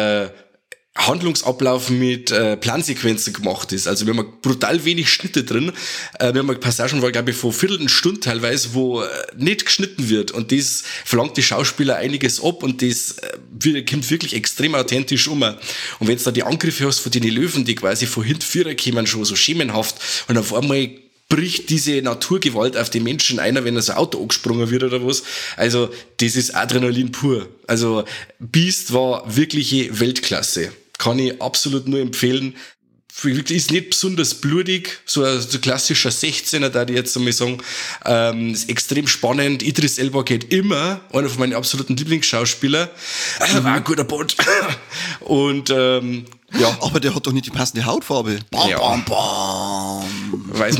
Handlungsablauf mit Plansequenzen gemacht ist. Also wir haben brutal wenig Schnitte drin. Wir haben Passagen, glaube ich, von Viertelstunde teilweise, wo nicht geschnitten wird. Und das verlangt die Schauspieler einiges ab und das kommt wirklich extrem authentisch um. Und wenn du da die Angriffe hast von den Löwen, die quasi von hinten Vierer kommen, schon so schemenhaft und auf einmal bricht diese Naturgewalt auf den Menschen einer, wenn er so ein Auto angesprungen wird oder was. Also das ist Adrenalin pur. Also Beast war wirkliche Weltklasse. Kann ich absolut nur empfehlen. Ist nicht besonders blutig, so ein klassischer 16er, da die jetzt einmal sagen. Ist extrem spannend. Idris Elba geht immer, einer von meinen absoluten Lieblingsschauspieler. War ein guter Bond. Und ja. Aber der hat doch nicht die passende Hautfarbe. Bam, Ja. bam, bam. Weiß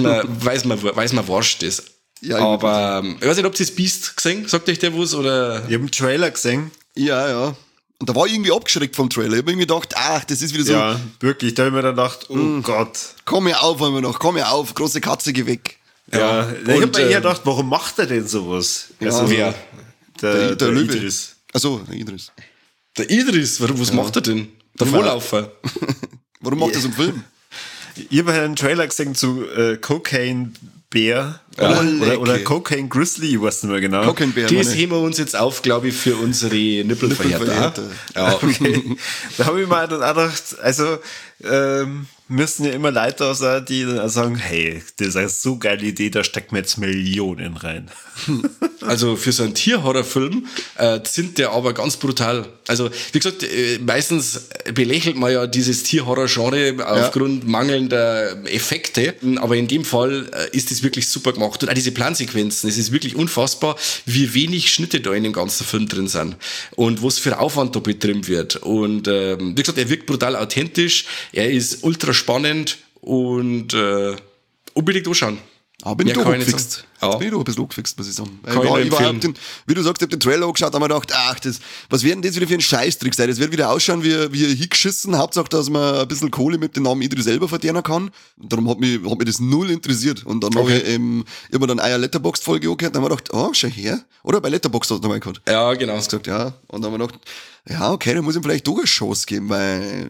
man wurscht ist. Ja, Aber ich weiß nicht, habt ihr das Beast gesehen? Sagt euch der was? Oder? Ich hab einen Trailer gesehen. Ja. Und da war ich irgendwie abgeschreckt vom Trailer. Ich hab irgendwie gedacht, das ist wieder so, Ja, wirklich. Da hab ich mir dann gedacht, oh Gott. komm mir auf, große Katze, geh weg. Ja, ich hab und, mir eher gedacht, warum macht er denn sowas? Also, Wer? Der Löwe. Idris. Achso, der Idris. Der Idris, was macht er denn? Der Vorlaufer. Warum macht er so einen Film? Ich habe einen Trailer gesehen zu Cocaine Bear lecker. oder Cocaine Grizzly, ich weiß nicht mehr genau. Cocaine-Bär, Das meine. heben wir uns jetzt auf, glaube ich, für unsere Nippelverhärter. Nippelverhärter. Ja. Okay. Da habe ich mir dann auch gedacht, also müssen ja immer Leute da sein, die dann auch sagen, hey, das ist eine so geile Idee, da stecken wir jetzt Millionen rein. Also für so einen Tierhorrorfilm sind der aber ganz brutal. Also wie gesagt, meistens belächelt man ja dieses Tierhorror-Genre aufgrund mangelnder Effekte, aber in dem Fall ist das wirklich super gemacht. Und auch diese Plansequenzen, es ist wirklich unfassbar, wie wenig Schnitte da in dem ganzen Film drin sind und was für Aufwand da betrieben wird. Und wie gesagt, er wirkt brutal authentisch, er ist ultra spannend und unbedingt anschauen. Bin ich Mehr doch kann ich nicht angefixt. sagen. Ja. Bin ich doch ein bisschen angefixt, muss ich sagen. Kann ich nur empfehlen. Wie du sagst, ich hab den Trailer angeschaut, haben wir gedacht, was wird denn das wieder für ein Scheißtrick sein? Das wird wieder ausschauen wie hingeschissen. Hauptsache, dass man ein bisschen Kohle mit dem Namen Idris selber verdienen kann. Darum hat mich das null interessiert. Und dann habe ich mir dann eine Letterboxd-Folge angehört, dann haben wir gedacht, schau her. Oder bei Letterboxd hat er mal gehört. Ja, genau. Gesagt, ja. Und dann haben wir gedacht, ja, okay, dann muss ich ihm vielleicht doch eine Chance geben, weil,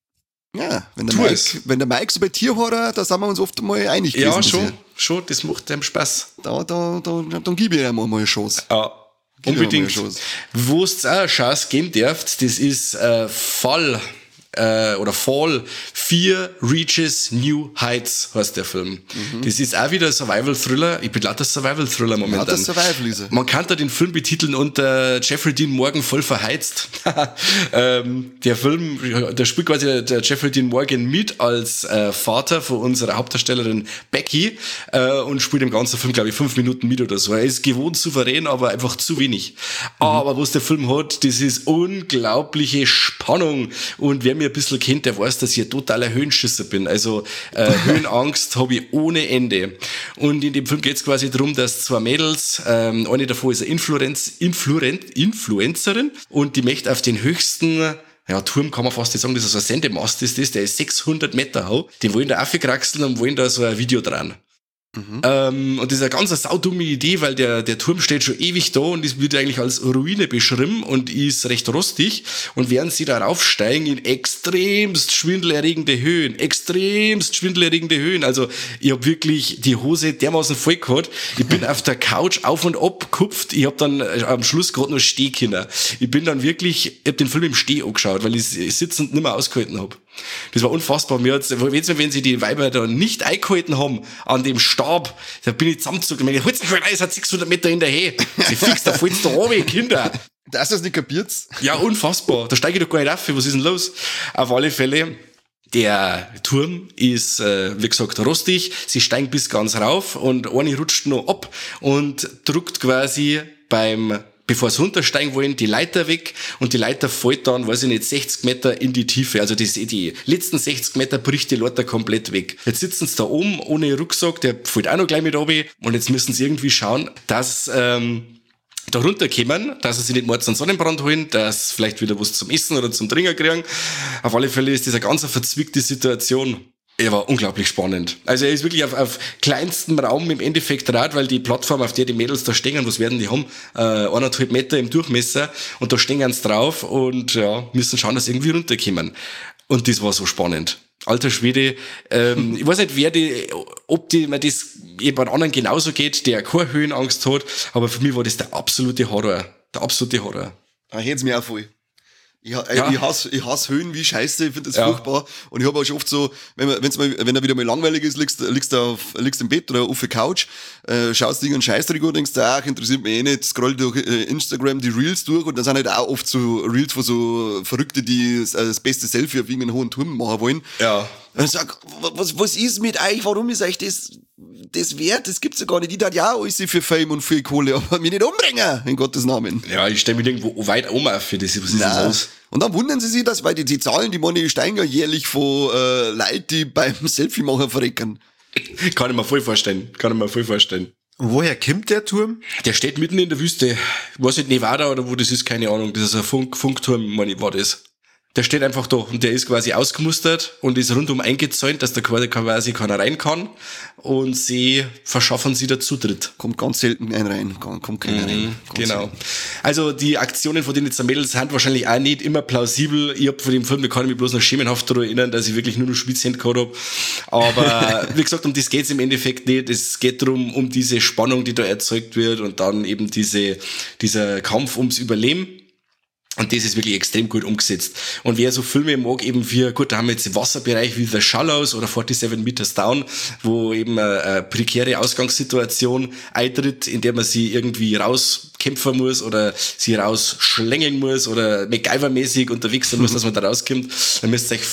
ja, wenn der Mike so bei Tierhorror, da sind wir uns oft mal einig gewesen. Ja, bisher. schon, das macht einem Spaß. Dann gebe ich ihm mal eine Chance. Ja, Gib ihm unbedingt. mal eine Chance. Wo es auch eine Chance geben dürft, das ist Fall 4 Reaches New Heights heißt der Film. Das ist auch wieder ein Survival-Thriller. Ich bin lauter Survival-Thriller momentan. Lauter Survival ist er. Man kann da den Film betiteln unter Jeffrey Dean Morgan voll verheizt. Der Film, da spielt quasi der Jeffrey Dean Morgan mit als Vater von unserer Hauptdarstellerin Becky und spielt im ganzen Film, glaube ich, 5 Minuten mit oder so. Er ist gewohnt souverän, aber einfach zu wenig. Aber was der Film hat, das ist unglaubliche Spannung. Und wer mir ein bisschen kennt, der weiß, dass ich ein totaler Höhenschisser bin. Also Höhenangst habe ich ohne Ende. Und in dem Film geht es quasi darum, dass 2 Mädels, eine davon ist eine Influencerin und die möchte auf den höchsten Turm kann man fast nicht sagen, das ist ein Sendemast, der ist 600 Meter hoch. Die wollen da aufkraxeln und wollen da so ein Video dran. Und das ist eine ganz saudumme Idee, weil der Turm steht schon ewig da und es wird eigentlich als Ruine beschrieben und ist recht rostig. Und während sie da raufsteigen in extremst schwindelerregende Höhen. Also ich habe wirklich die Hose dermaßen voll gehabt. Ich bin auf der Couch auf und ab gekupft. Ich habe dann am Schluss gerade noch stehen können. Ich habe den Film im Steh angeschaut, weil ich sitzend nicht mehr ausgehalten habe. Das war unfassbar. Wenn sie die Weiber da nicht eingehalten haben an dem Stab, da bin ich zusammengezogen und ich holt's nicht rein, es hat 600 Meter hinterher. Sie fix, da fällt's da runter, Kinder. Dass das nicht kapiert? Ja, unfassbar. Da steige ich doch gar nicht auf. Was ist denn los? Auf alle Fälle, der Turm ist, wie gesagt, rostig. Sie steigen bis ganz rauf und eine rutscht noch ab und drückt quasi bevor sie runtersteigen wollen, die Leiter weg und die Leiter fällt dann, weiß ich nicht, 60 Meter in die Tiefe. Also die letzten 60 Meter bricht die Leiter komplett weg. Jetzt sitzen sie da oben ohne Rucksack, der fällt auch noch gleich mit runter und jetzt müssen sie irgendwie schauen, dass da runterkommen, dass sie sich nicht mords einen Sonnenbrand holen, dass sie vielleicht wieder was zum Essen oder zum Trinken kriegen. Auf alle Fälle ist das eine ganz verzwickte Situation. Er war unglaublich spannend. Also er ist wirklich auf kleinstem Raum im Endeffekt Rad, weil die Plattform, auf der die Mädels da stehen, was werden die haben? 1,5 Meter im Durchmesser und da stehen sie drauf und ja, müssen schauen, dass sie irgendwie runterkommen. Und das war so spannend. Alter Schwede, ich weiß nicht, ob mir das jemand anderen genauso geht, der keine Höhenangst hat, aber für mich war das der absolute Horror. Da hätt's mir auch voll. Ich hasse Höhen wie Scheiße, ich finde das furchtbar. Und ich habe auch schon oft so, wenn er wieder mal langweilig ist, liegst im Bett oder auf der Couch, schaust irgendeinen Scheißdreck und denkst, interessiert mich eh nicht, scroll durch Instagram die Reels durch und dann sind halt auch oft so Reels von so Verrückte, die das beste Selfie auf irgendeinen hohen Turm machen wollen. Ja. Und ich sag, was ist mit euch? Warum ist euch das wert? Das gibt's ja gar nicht. Ich dachte ja alles für Fame und für Kohle, aber mich nicht umbringen, in Gottes Namen. Ja, ich stelle mich irgendwo weit um für das. Was ist das los? Und dann wundern sie sich, dass, weil die Zahlen, die Money steigen ja jährlich von Leuten, die beim Selfie-Machen verrecken. Kann ich mir voll vorstellen. Woher kommt der Turm? Der steht mitten in der Wüste. Ich weiß nicht, Nevada oder wo das ist, keine Ahnung. Das ist ein Funkturm, meine ich, war das. Der steht einfach da und der ist quasi ausgemustert und ist rundum eingezäunt, dass da quasi keiner rein kann und sie verschaffen sie da Zutritt. Kommt ganz selten ein rein, kommt keiner rein. Genau. Selten. Also die Aktionen von den Mädels sind wahrscheinlich auch nicht immer plausibel. Ich hab von dem Film, da kann ich mich bloß noch schemenhaft daran erinnern, dass ich wirklich nur noch Schwitzhände gehabt hab. Aber wie gesagt, um das geht's im Endeffekt nicht. Es geht darum, um diese Spannung, die da erzeugt wird und dann eben dieser Kampf ums Überleben. Und das ist wirklich extrem gut umgesetzt. Und wer so Filme mag, eben da haben wir jetzt den Wasserbereich wie The Shallows oder 47 Meters Down, wo eben eine prekäre Ausgangssituation eintritt, in der man sie irgendwie rauskämpfen muss oder sie rausschlängeln muss oder MacGyver-mäßig unterwegs sein muss, dass man da rauskommt. Dann müsst ihr euch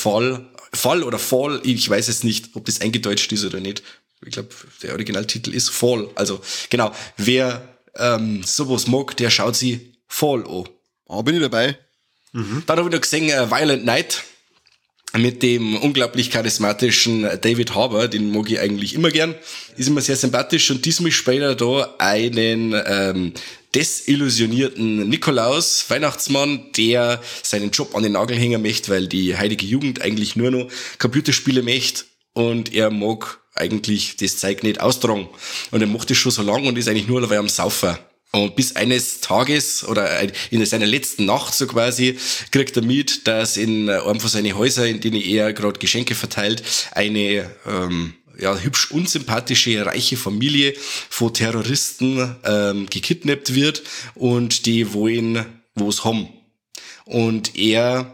Fall, ich weiß es nicht, ob das eingedeutscht ist oder nicht. Ich glaube, der Originaltitel ist Fall. Also genau, wer sowas mag, der schaut sie Fall an. Bin ich dabei. Dann habe ich noch gesehen Violent Night mit dem unglaublich charismatischen David Harbour, den mag ich eigentlich immer gern. Ist immer sehr sympathisch und diesmal spielt er da einen desillusionierten Nikolaus, Weihnachtsmann, der seinen Job an den Nagel hängen möchte, weil die heilige Jugend eigentlich nur noch Computerspiele möchte und er mag eigentlich das Zeug nicht austragen. Und er macht das schon so lange und ist eigentlich nur dabei am Saufen. Und bis eines Tages oder in seiner letzten Nacht so quasi kriegt er mit, dass in einem von seinen Häusern, in denen er gerade Geschenke verteilt, eine hübsch unsympathische, reiche Familie von Terroristen gekidnappt wird und die wollen was haben. Und er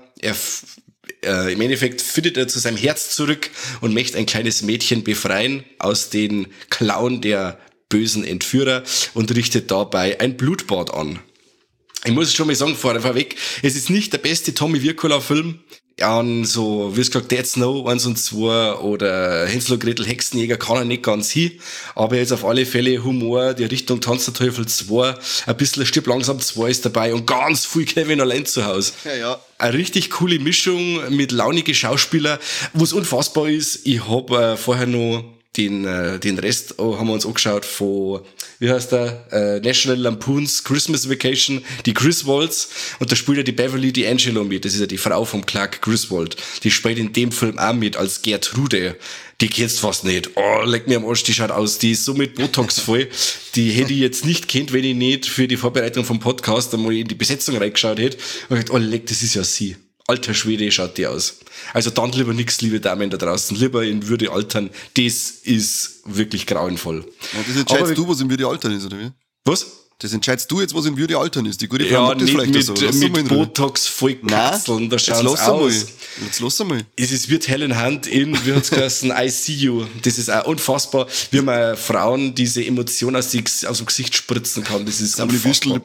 im Endeffekt findet er zu seinem Herz zurück und möchte ein kleines Mädchen befreien aus den Klauen der bösen Entführer und richtet dabei ein Blutbad an. Ich muss schon mal sagen, vorweg, es ist nicht der beste Tommy Wirkola-Film. An so, wie es gesagt, Dead Snow 1 und 2 oder Hänsel und Gretel Hexenjäger kann er nicht ganz hin, aber jetzt auf alle Fälle Humor, die Richtung Tanz der Teufel 2, ein bisschen Stirb langsam 2 ist dabei und ganz viel Kevin allein zu Hause. Ja. Eine richtig coole Mischung mit launige Schauspieler, was unfassbar ist. Ich habe vorher noch den Rest haben wir uns angeschaut von, wie heißt der, National Lampoon's Christmas Vacation, die Griswolds, und da spielt ja die Beverly D'Angelo mit, das ist ja die Frau vom Clark Griswold, die spielt in dem Film auch mit als Gertrude, die kennst fast nicht, oh, leck mir am Arsch, die schaut aus, die ist so mit Botox voll, die hätte ich jetzt nicht kennt, wenn ich nicht für die Vorbereitung vom Podcast einmal in die Besetzung reingeschaut hätte, und ich dachte, oh, leck, das ist ja sie. Alter Schwede, schaut die aus. Also dann lieber nix, liebe Damen da draußen. Lieber in Würde altern. Das ist wirklich grauenvoll. Ja, das entscheidest du, was in Würde altern ist, oder wie? Was? Das entscheidest du jetzt, was in Würde altern ist. Die gute Frau Ja, macht das nicht vielleicht mit, so. Lass mit Botox voll kapseln. Da schauen sie aus. Jetzt lass einmal. Es ist wie Helen Hunt in, wie hat's geheißen, I See You. Das ist auch unfassbar, wie man Frauen diese Emotion aus dem Gesicht spritzen kann. Das ist unfassbar.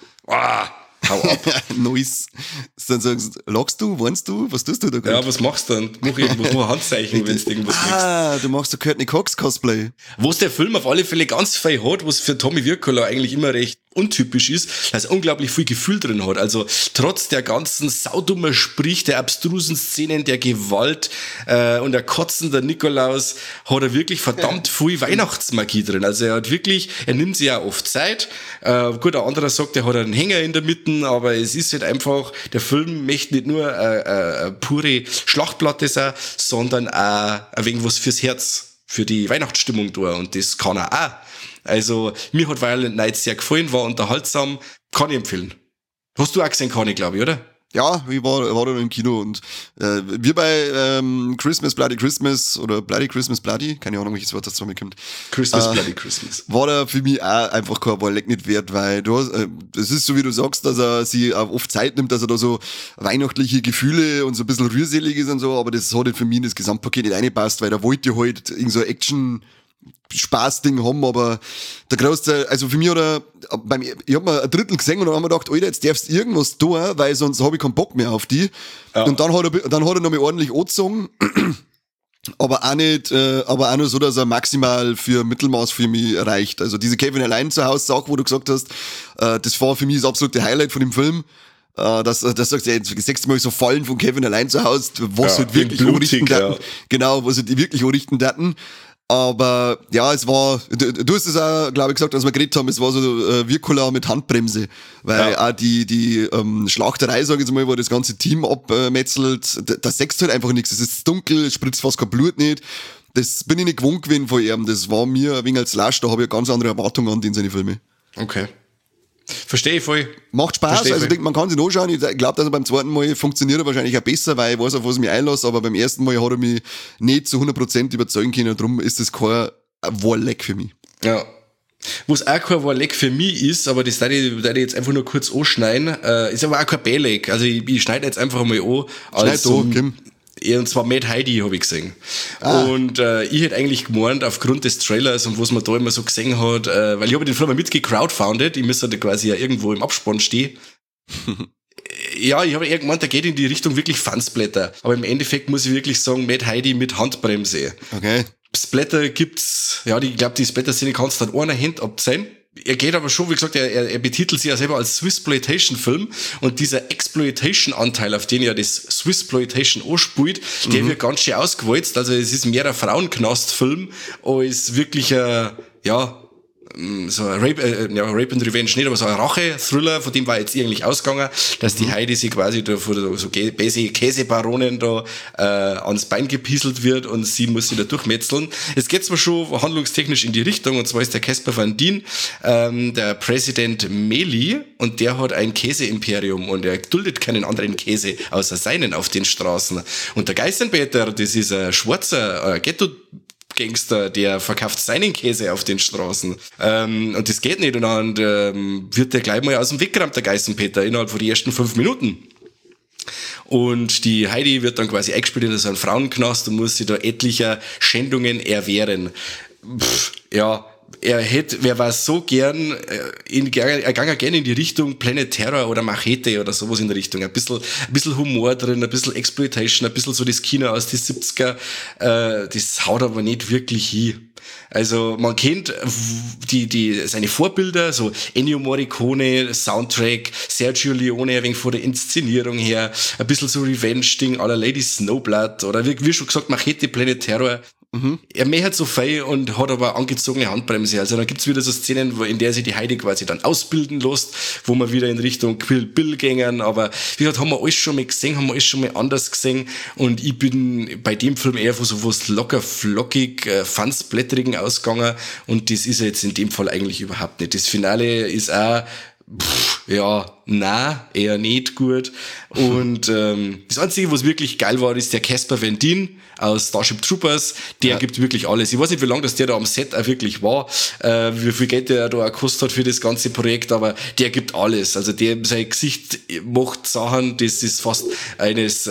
Hau ab. Nice. Dann sagst du, lachst du, warnst du, was tust du da gerade? Ja, was machst du dann? Mach irgendwas, mach ein Handzeichen, wenn du irgendwas machst. Du machst so Courtney Cox Cosplay. Was der Film auf alle Fälle ganz viel hat, was für Tommy Wirkola eigentlich immer recht untypisch ist, dass er unglaublich viel Gefühl drin hat. Also trotz der ganzen saudummer Sprich, der abstrusen Szenen, der Gewalt und der kotzender Nikolaus, hat er wirklich verdammt viel Weihnachtsmagie drin. Also er nimmt sich ja oft Zeit. Gut, ein anderer sagt, er hat einen Hänger in der Mitte, aber es ist halt einfach, der Film möchte nicht nur eine pure Schlachtplatte sein, sondern auch ein wenig was fürs Herz, für die Weihnachtsstimmung da, und das kann er auch. Also, mir hat Violent Night sehr gefallen, war unterhaltsam, kann ich empfehlen. Hast du auch gesehen, Conny, glaube ich, oder? Ja, ich war da noch im Kino, und wir bei Christmas Bloody Christmas oder Bloody Christmas Bloody, keine Ahnung, welches Wort das zusammenkommt. Christmas Bloody Christmas. War da für mich auch einfach kein Leck nicht wert, weil du hast, das ist so, wie du sagst, dass er sich auch oft Zeit nimmt, dass er da so weihnachtliche Gefühle und so ein bisschen rührselig ist und so, aber das hat halt für mich in das Gesamtpaket nicht reingepasst, weil da wollte ich halt irgend so Action Spaßding haben, aber der größte, also für mich ich hab mal ein Drittel gesehen und dann haben wir gedacht, Alter, jetzt darfst du irgendwas tun, weil sonst habe ich keinen Bock mehr auf die. Ja. Und dann hat er noch mal ordentlich angezogen, aber auch nur so, dass er maximal für Mittelmaß für mich reicht. Also diese Kevin allein zu Hause Sache, wo du gesagt hast, das war für mich das absolute Highlight von dem Film. Das sagst du jetzt 6-mal so Fallen von Kevin allein zu Hause, was halt wirklich anrichten daten. Genau, was halt wirklich anrichten daten. Aber ja, es war, du hast es auch, glaube ich, gesagt, als wir geredet haben, es war so Wirkola mit Handbremse, weil auch die Schlachterei, sage ich jetzt mal, wo das ganze Team abmetzelt, da sechst halt einfach nichts. Es ist dunkel, es spritzt fast kein Blut nicht. Das bin ich nicht gewohnt gewesen von ihm. Das war mir ein wenig als Lasch, da habe ich eine ganz andere Erwartungen an die in seine Filme. Okay. Verstehe ich voll. Macht Spaß, also ich denke, man kann sich anschauen. Ich glaube, dass er beim zweiten Mal funktioniert er wahrscheinlich auch besser, weil ich weiß, auf was ich mich einlasse, aber beim ersten Mal hat er mich nicht zu 100% überzeugen können, darum ist das kein Warleck für mich. Ja. Was auch kein Warleck für mich ist, aber das darf ich jetzt einfach nur kurz anschneiden, ist aber auch kein Beleck. Also ich schneide jetzt einfach mal an. Schneid an, Kim. Und zwar Mad Heidi habe ich gesehen. Und ich hätte eigentlich gemeint, aufgrund des Trailers und was man da immer so gesehen hat, weil ich habe den Film mitgecrowdfundet, ich müsste quasi ja irgendwo im Abspann stehen. Ja, ich habe eher gemeint, der geht in die Richtung wirklich Fansblätter. Aber im Endeffekt muss ich wirklich sagen, Mad Heidi mit Handbremse. Okay. Splatter gibt's, ja, ich glaube, die Splatter-Szene kannst du an einer Hand abzählen. Er geht aber schon, wie gesagt, er betitelt sich ja selber als Swissploitation-Film, und dieser Exploitation-Anteil, auf den ja das Swissploitation anspielt, der wird ganz schön ausgewalzt. Also es ist mehr ein Frauenknast-Film als wirklich so ein Rape and Revenge nicht, aber so ein Rache-Thriller, von dem war jetzt eigentlich ausgegangen, dass die Heidi sich quasi da von so Käsebaronen da ans Bein gepieselt wird und sie muss sich da durchmetzeln. Jetzt geht's zwar schon handlungstechnisch in die Richtung, und zwar ist der Caspar Van Dien der Präsident Meli, und der hat ein Käseimperium und er duldet keinen anderen Käse außer seinen auf den Straßen. Und der Geißenpeter, das ist ein schwarzer Ghetto-Gangster, der verkauft seinen Käse auf den Straßen. Und das geht nicht. Und dann wird der gleich mal aus dem Weg gerammt, der Geißenpeter, innerhalb von den ersten 5 Minuten. Und die Heidi wird dann quasi eingespielt in so einen Frauenknast und muss sich da etlicher Schändungen erwehren. Wer war so gern, er ging gerne in die Richtung Planet Terror oder Machete oder sowas in der Richtung. Ein bisschen Humor drin, ein bisschen Exploitation, ein bisschen so das Kino aus den 70er. Das haut aber nicht wirklich hin. Also, man kennt seine Vorbilder, so Ennio Morricone, Soundtrack, Sergio Leone, ein wenig von der Inszenierung her, ein bisschen so Revenge-Ding à la Lady Snowblood oder wie schon gesagt, Machete, Planet Terror. Er mähert so viel und hat aber angezogene Handbremse. Also dann gibt's wieder so Szenen, in der sich die Heidi quasi dann ausbilden lässt, wo wir wieder in Richtung Kill Bill gängern. Aber wie gesagt, haben wir alles schon mal gesehen, haben wir alles schon mal anders gesehen. Und ich bin bei dem Film eher von so was locker, flockig, fansblätterigen ausgegangen. Und das ist er jetzt in dem Fall eigentlich überhaupt nicht. Das Finale ist auch eher nicht gut. Und das Einzige, was wirklich geil war, ist der Casper Van Dien aus Starship Troopers. Der gibt wirklich alles. Ich weiß nicht, wie lange der da am Set auch wirklich war, wie viel Geld der da auch gekostet hat für das ganze Projekt, aber der gibt alles. Also sein Gesicht macht Sachen, das ist fast eines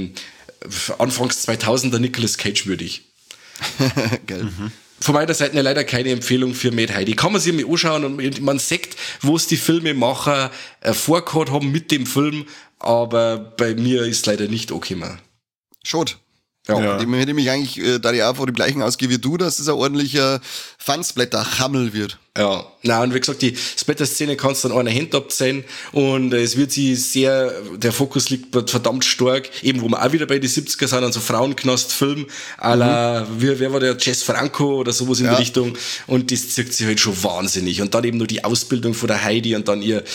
Anfangs 2000er Nicolas Cage würdig. Geil. Von meiner Seite leider keine Empfehlung für Mad Heidi. Kann man sich mal anschauen und man sieht, wo es die Filmemacher vorgehabt haben mit dem Film, aber bei mir ist leider nicht angekommen. Schade. Ja. Dem hätte ich mich eigentlich, da ich auch vor dem gleichen ausgehe wie du, dass es ein ordentlicher Fansblätter-Hammel wird. Ja, na und wie gesagt, die Splatter-Szene kannst du an einer Hand abzählen und es wird sie der Fokus liegt verdammt stark, eben wo wir auch wieder bei den 70er sind, an so Frauenknast-Film, à la, wer war der, Jess Franco oder sowas in die Richtung, und das zirkt sich halt schon wahnsinnig. Und dann eben nur die Ausbildung von der Heidi und dann ihr,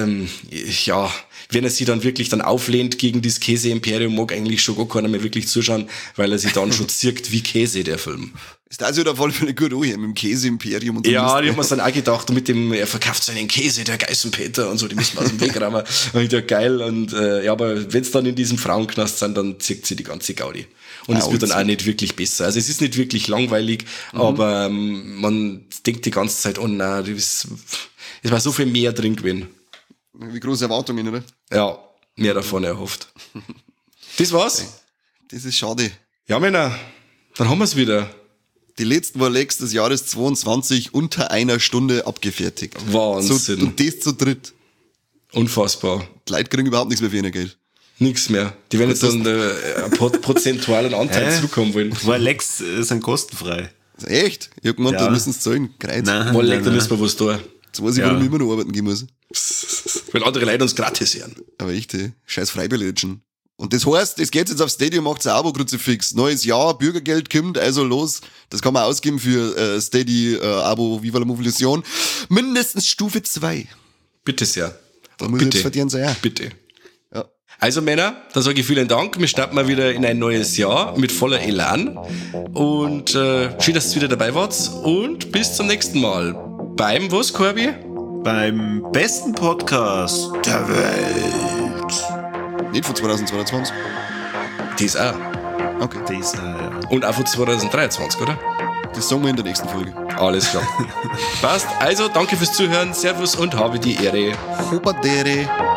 wenn er sie dann wirklich dann auflehnt gegen das Käse-Imperium, mag eigentlich schon gar keiner mehr wirklich zuschauen, weil er sich dann schon zirkt wie Käse, der Film. Ist also der Fall für eine gute Ruhe mit dem Käse-Imperium und so. Ja, die haben wir dann auch gedacht, mit dem, er verkauft seinen Käse, der Geißenpeter und so, die müssen wir aus dem Weg räumen. Und ja, geil. Und aber wenn es dann in diesem Frauenknast sind, dann zirkt sie die ganze Gaudi. Und es wird dann auch nicht wirklich besser. Also es ist nicht wirklich langweilig, aber man denkt die ganze Zeit, oh nein, es war so viel mehr drin gewesen. Wie große Erwartungen, oder? Ja, mehr davon erhofft. Das war's. Das ist schade. Ja, Männer, dann haben wir's wieder. Die letzten Warlegs des Jahres 22 unter einer Stunde abgefertigt. Wahnsinn. Und das zu dritt. Unfassbar. Die Leute kriegen überhaupt nichts mehr für ihr Geld. Nix mehr. Die werden jetzt dann einen prozentualen Anteil zurückkommen wollen. Warlegs sind kostenfrei. Echt? Ich hab gemeint, da müssen sie zahlen. Kreuz. Warlegs, da müssen wir was tun. Jetzt weiß ich, warum ich immer noch arbeiten gehen muss. Weil andere Leute uns gratis hören. Aber echt, scheiß Freibilletschen. Und das heißt, es geht jetzt auf Steady, macht's ein Abo-Kruzifix. Neues Jahr, Bürgergeld kommt, also los. Das kann man ausgeben für Steady, Abo, Viva la Movilusion. Mindestens Stufe 2. Bitte sehr. Da muss ich jetzt verdienen sein. Bitte. Ja. Also Männer, da sage ich vielen Dank. Wir starten mal wieder in ein neues Jahr mit voller Elan. Und schön, dass ihr wieder dabei wart. Und bis zum nächsten Mal. Beim was, Corby? Beim besten Podcast der Welt. Nicht von 2022. Das auch. Okay. Und auch von 2023, oder? Das sagen wir in der nächsten Folge. Alles klar. Passt. Also, danke fürs Zuhören. Servus und habe die Ehre. Hobadere.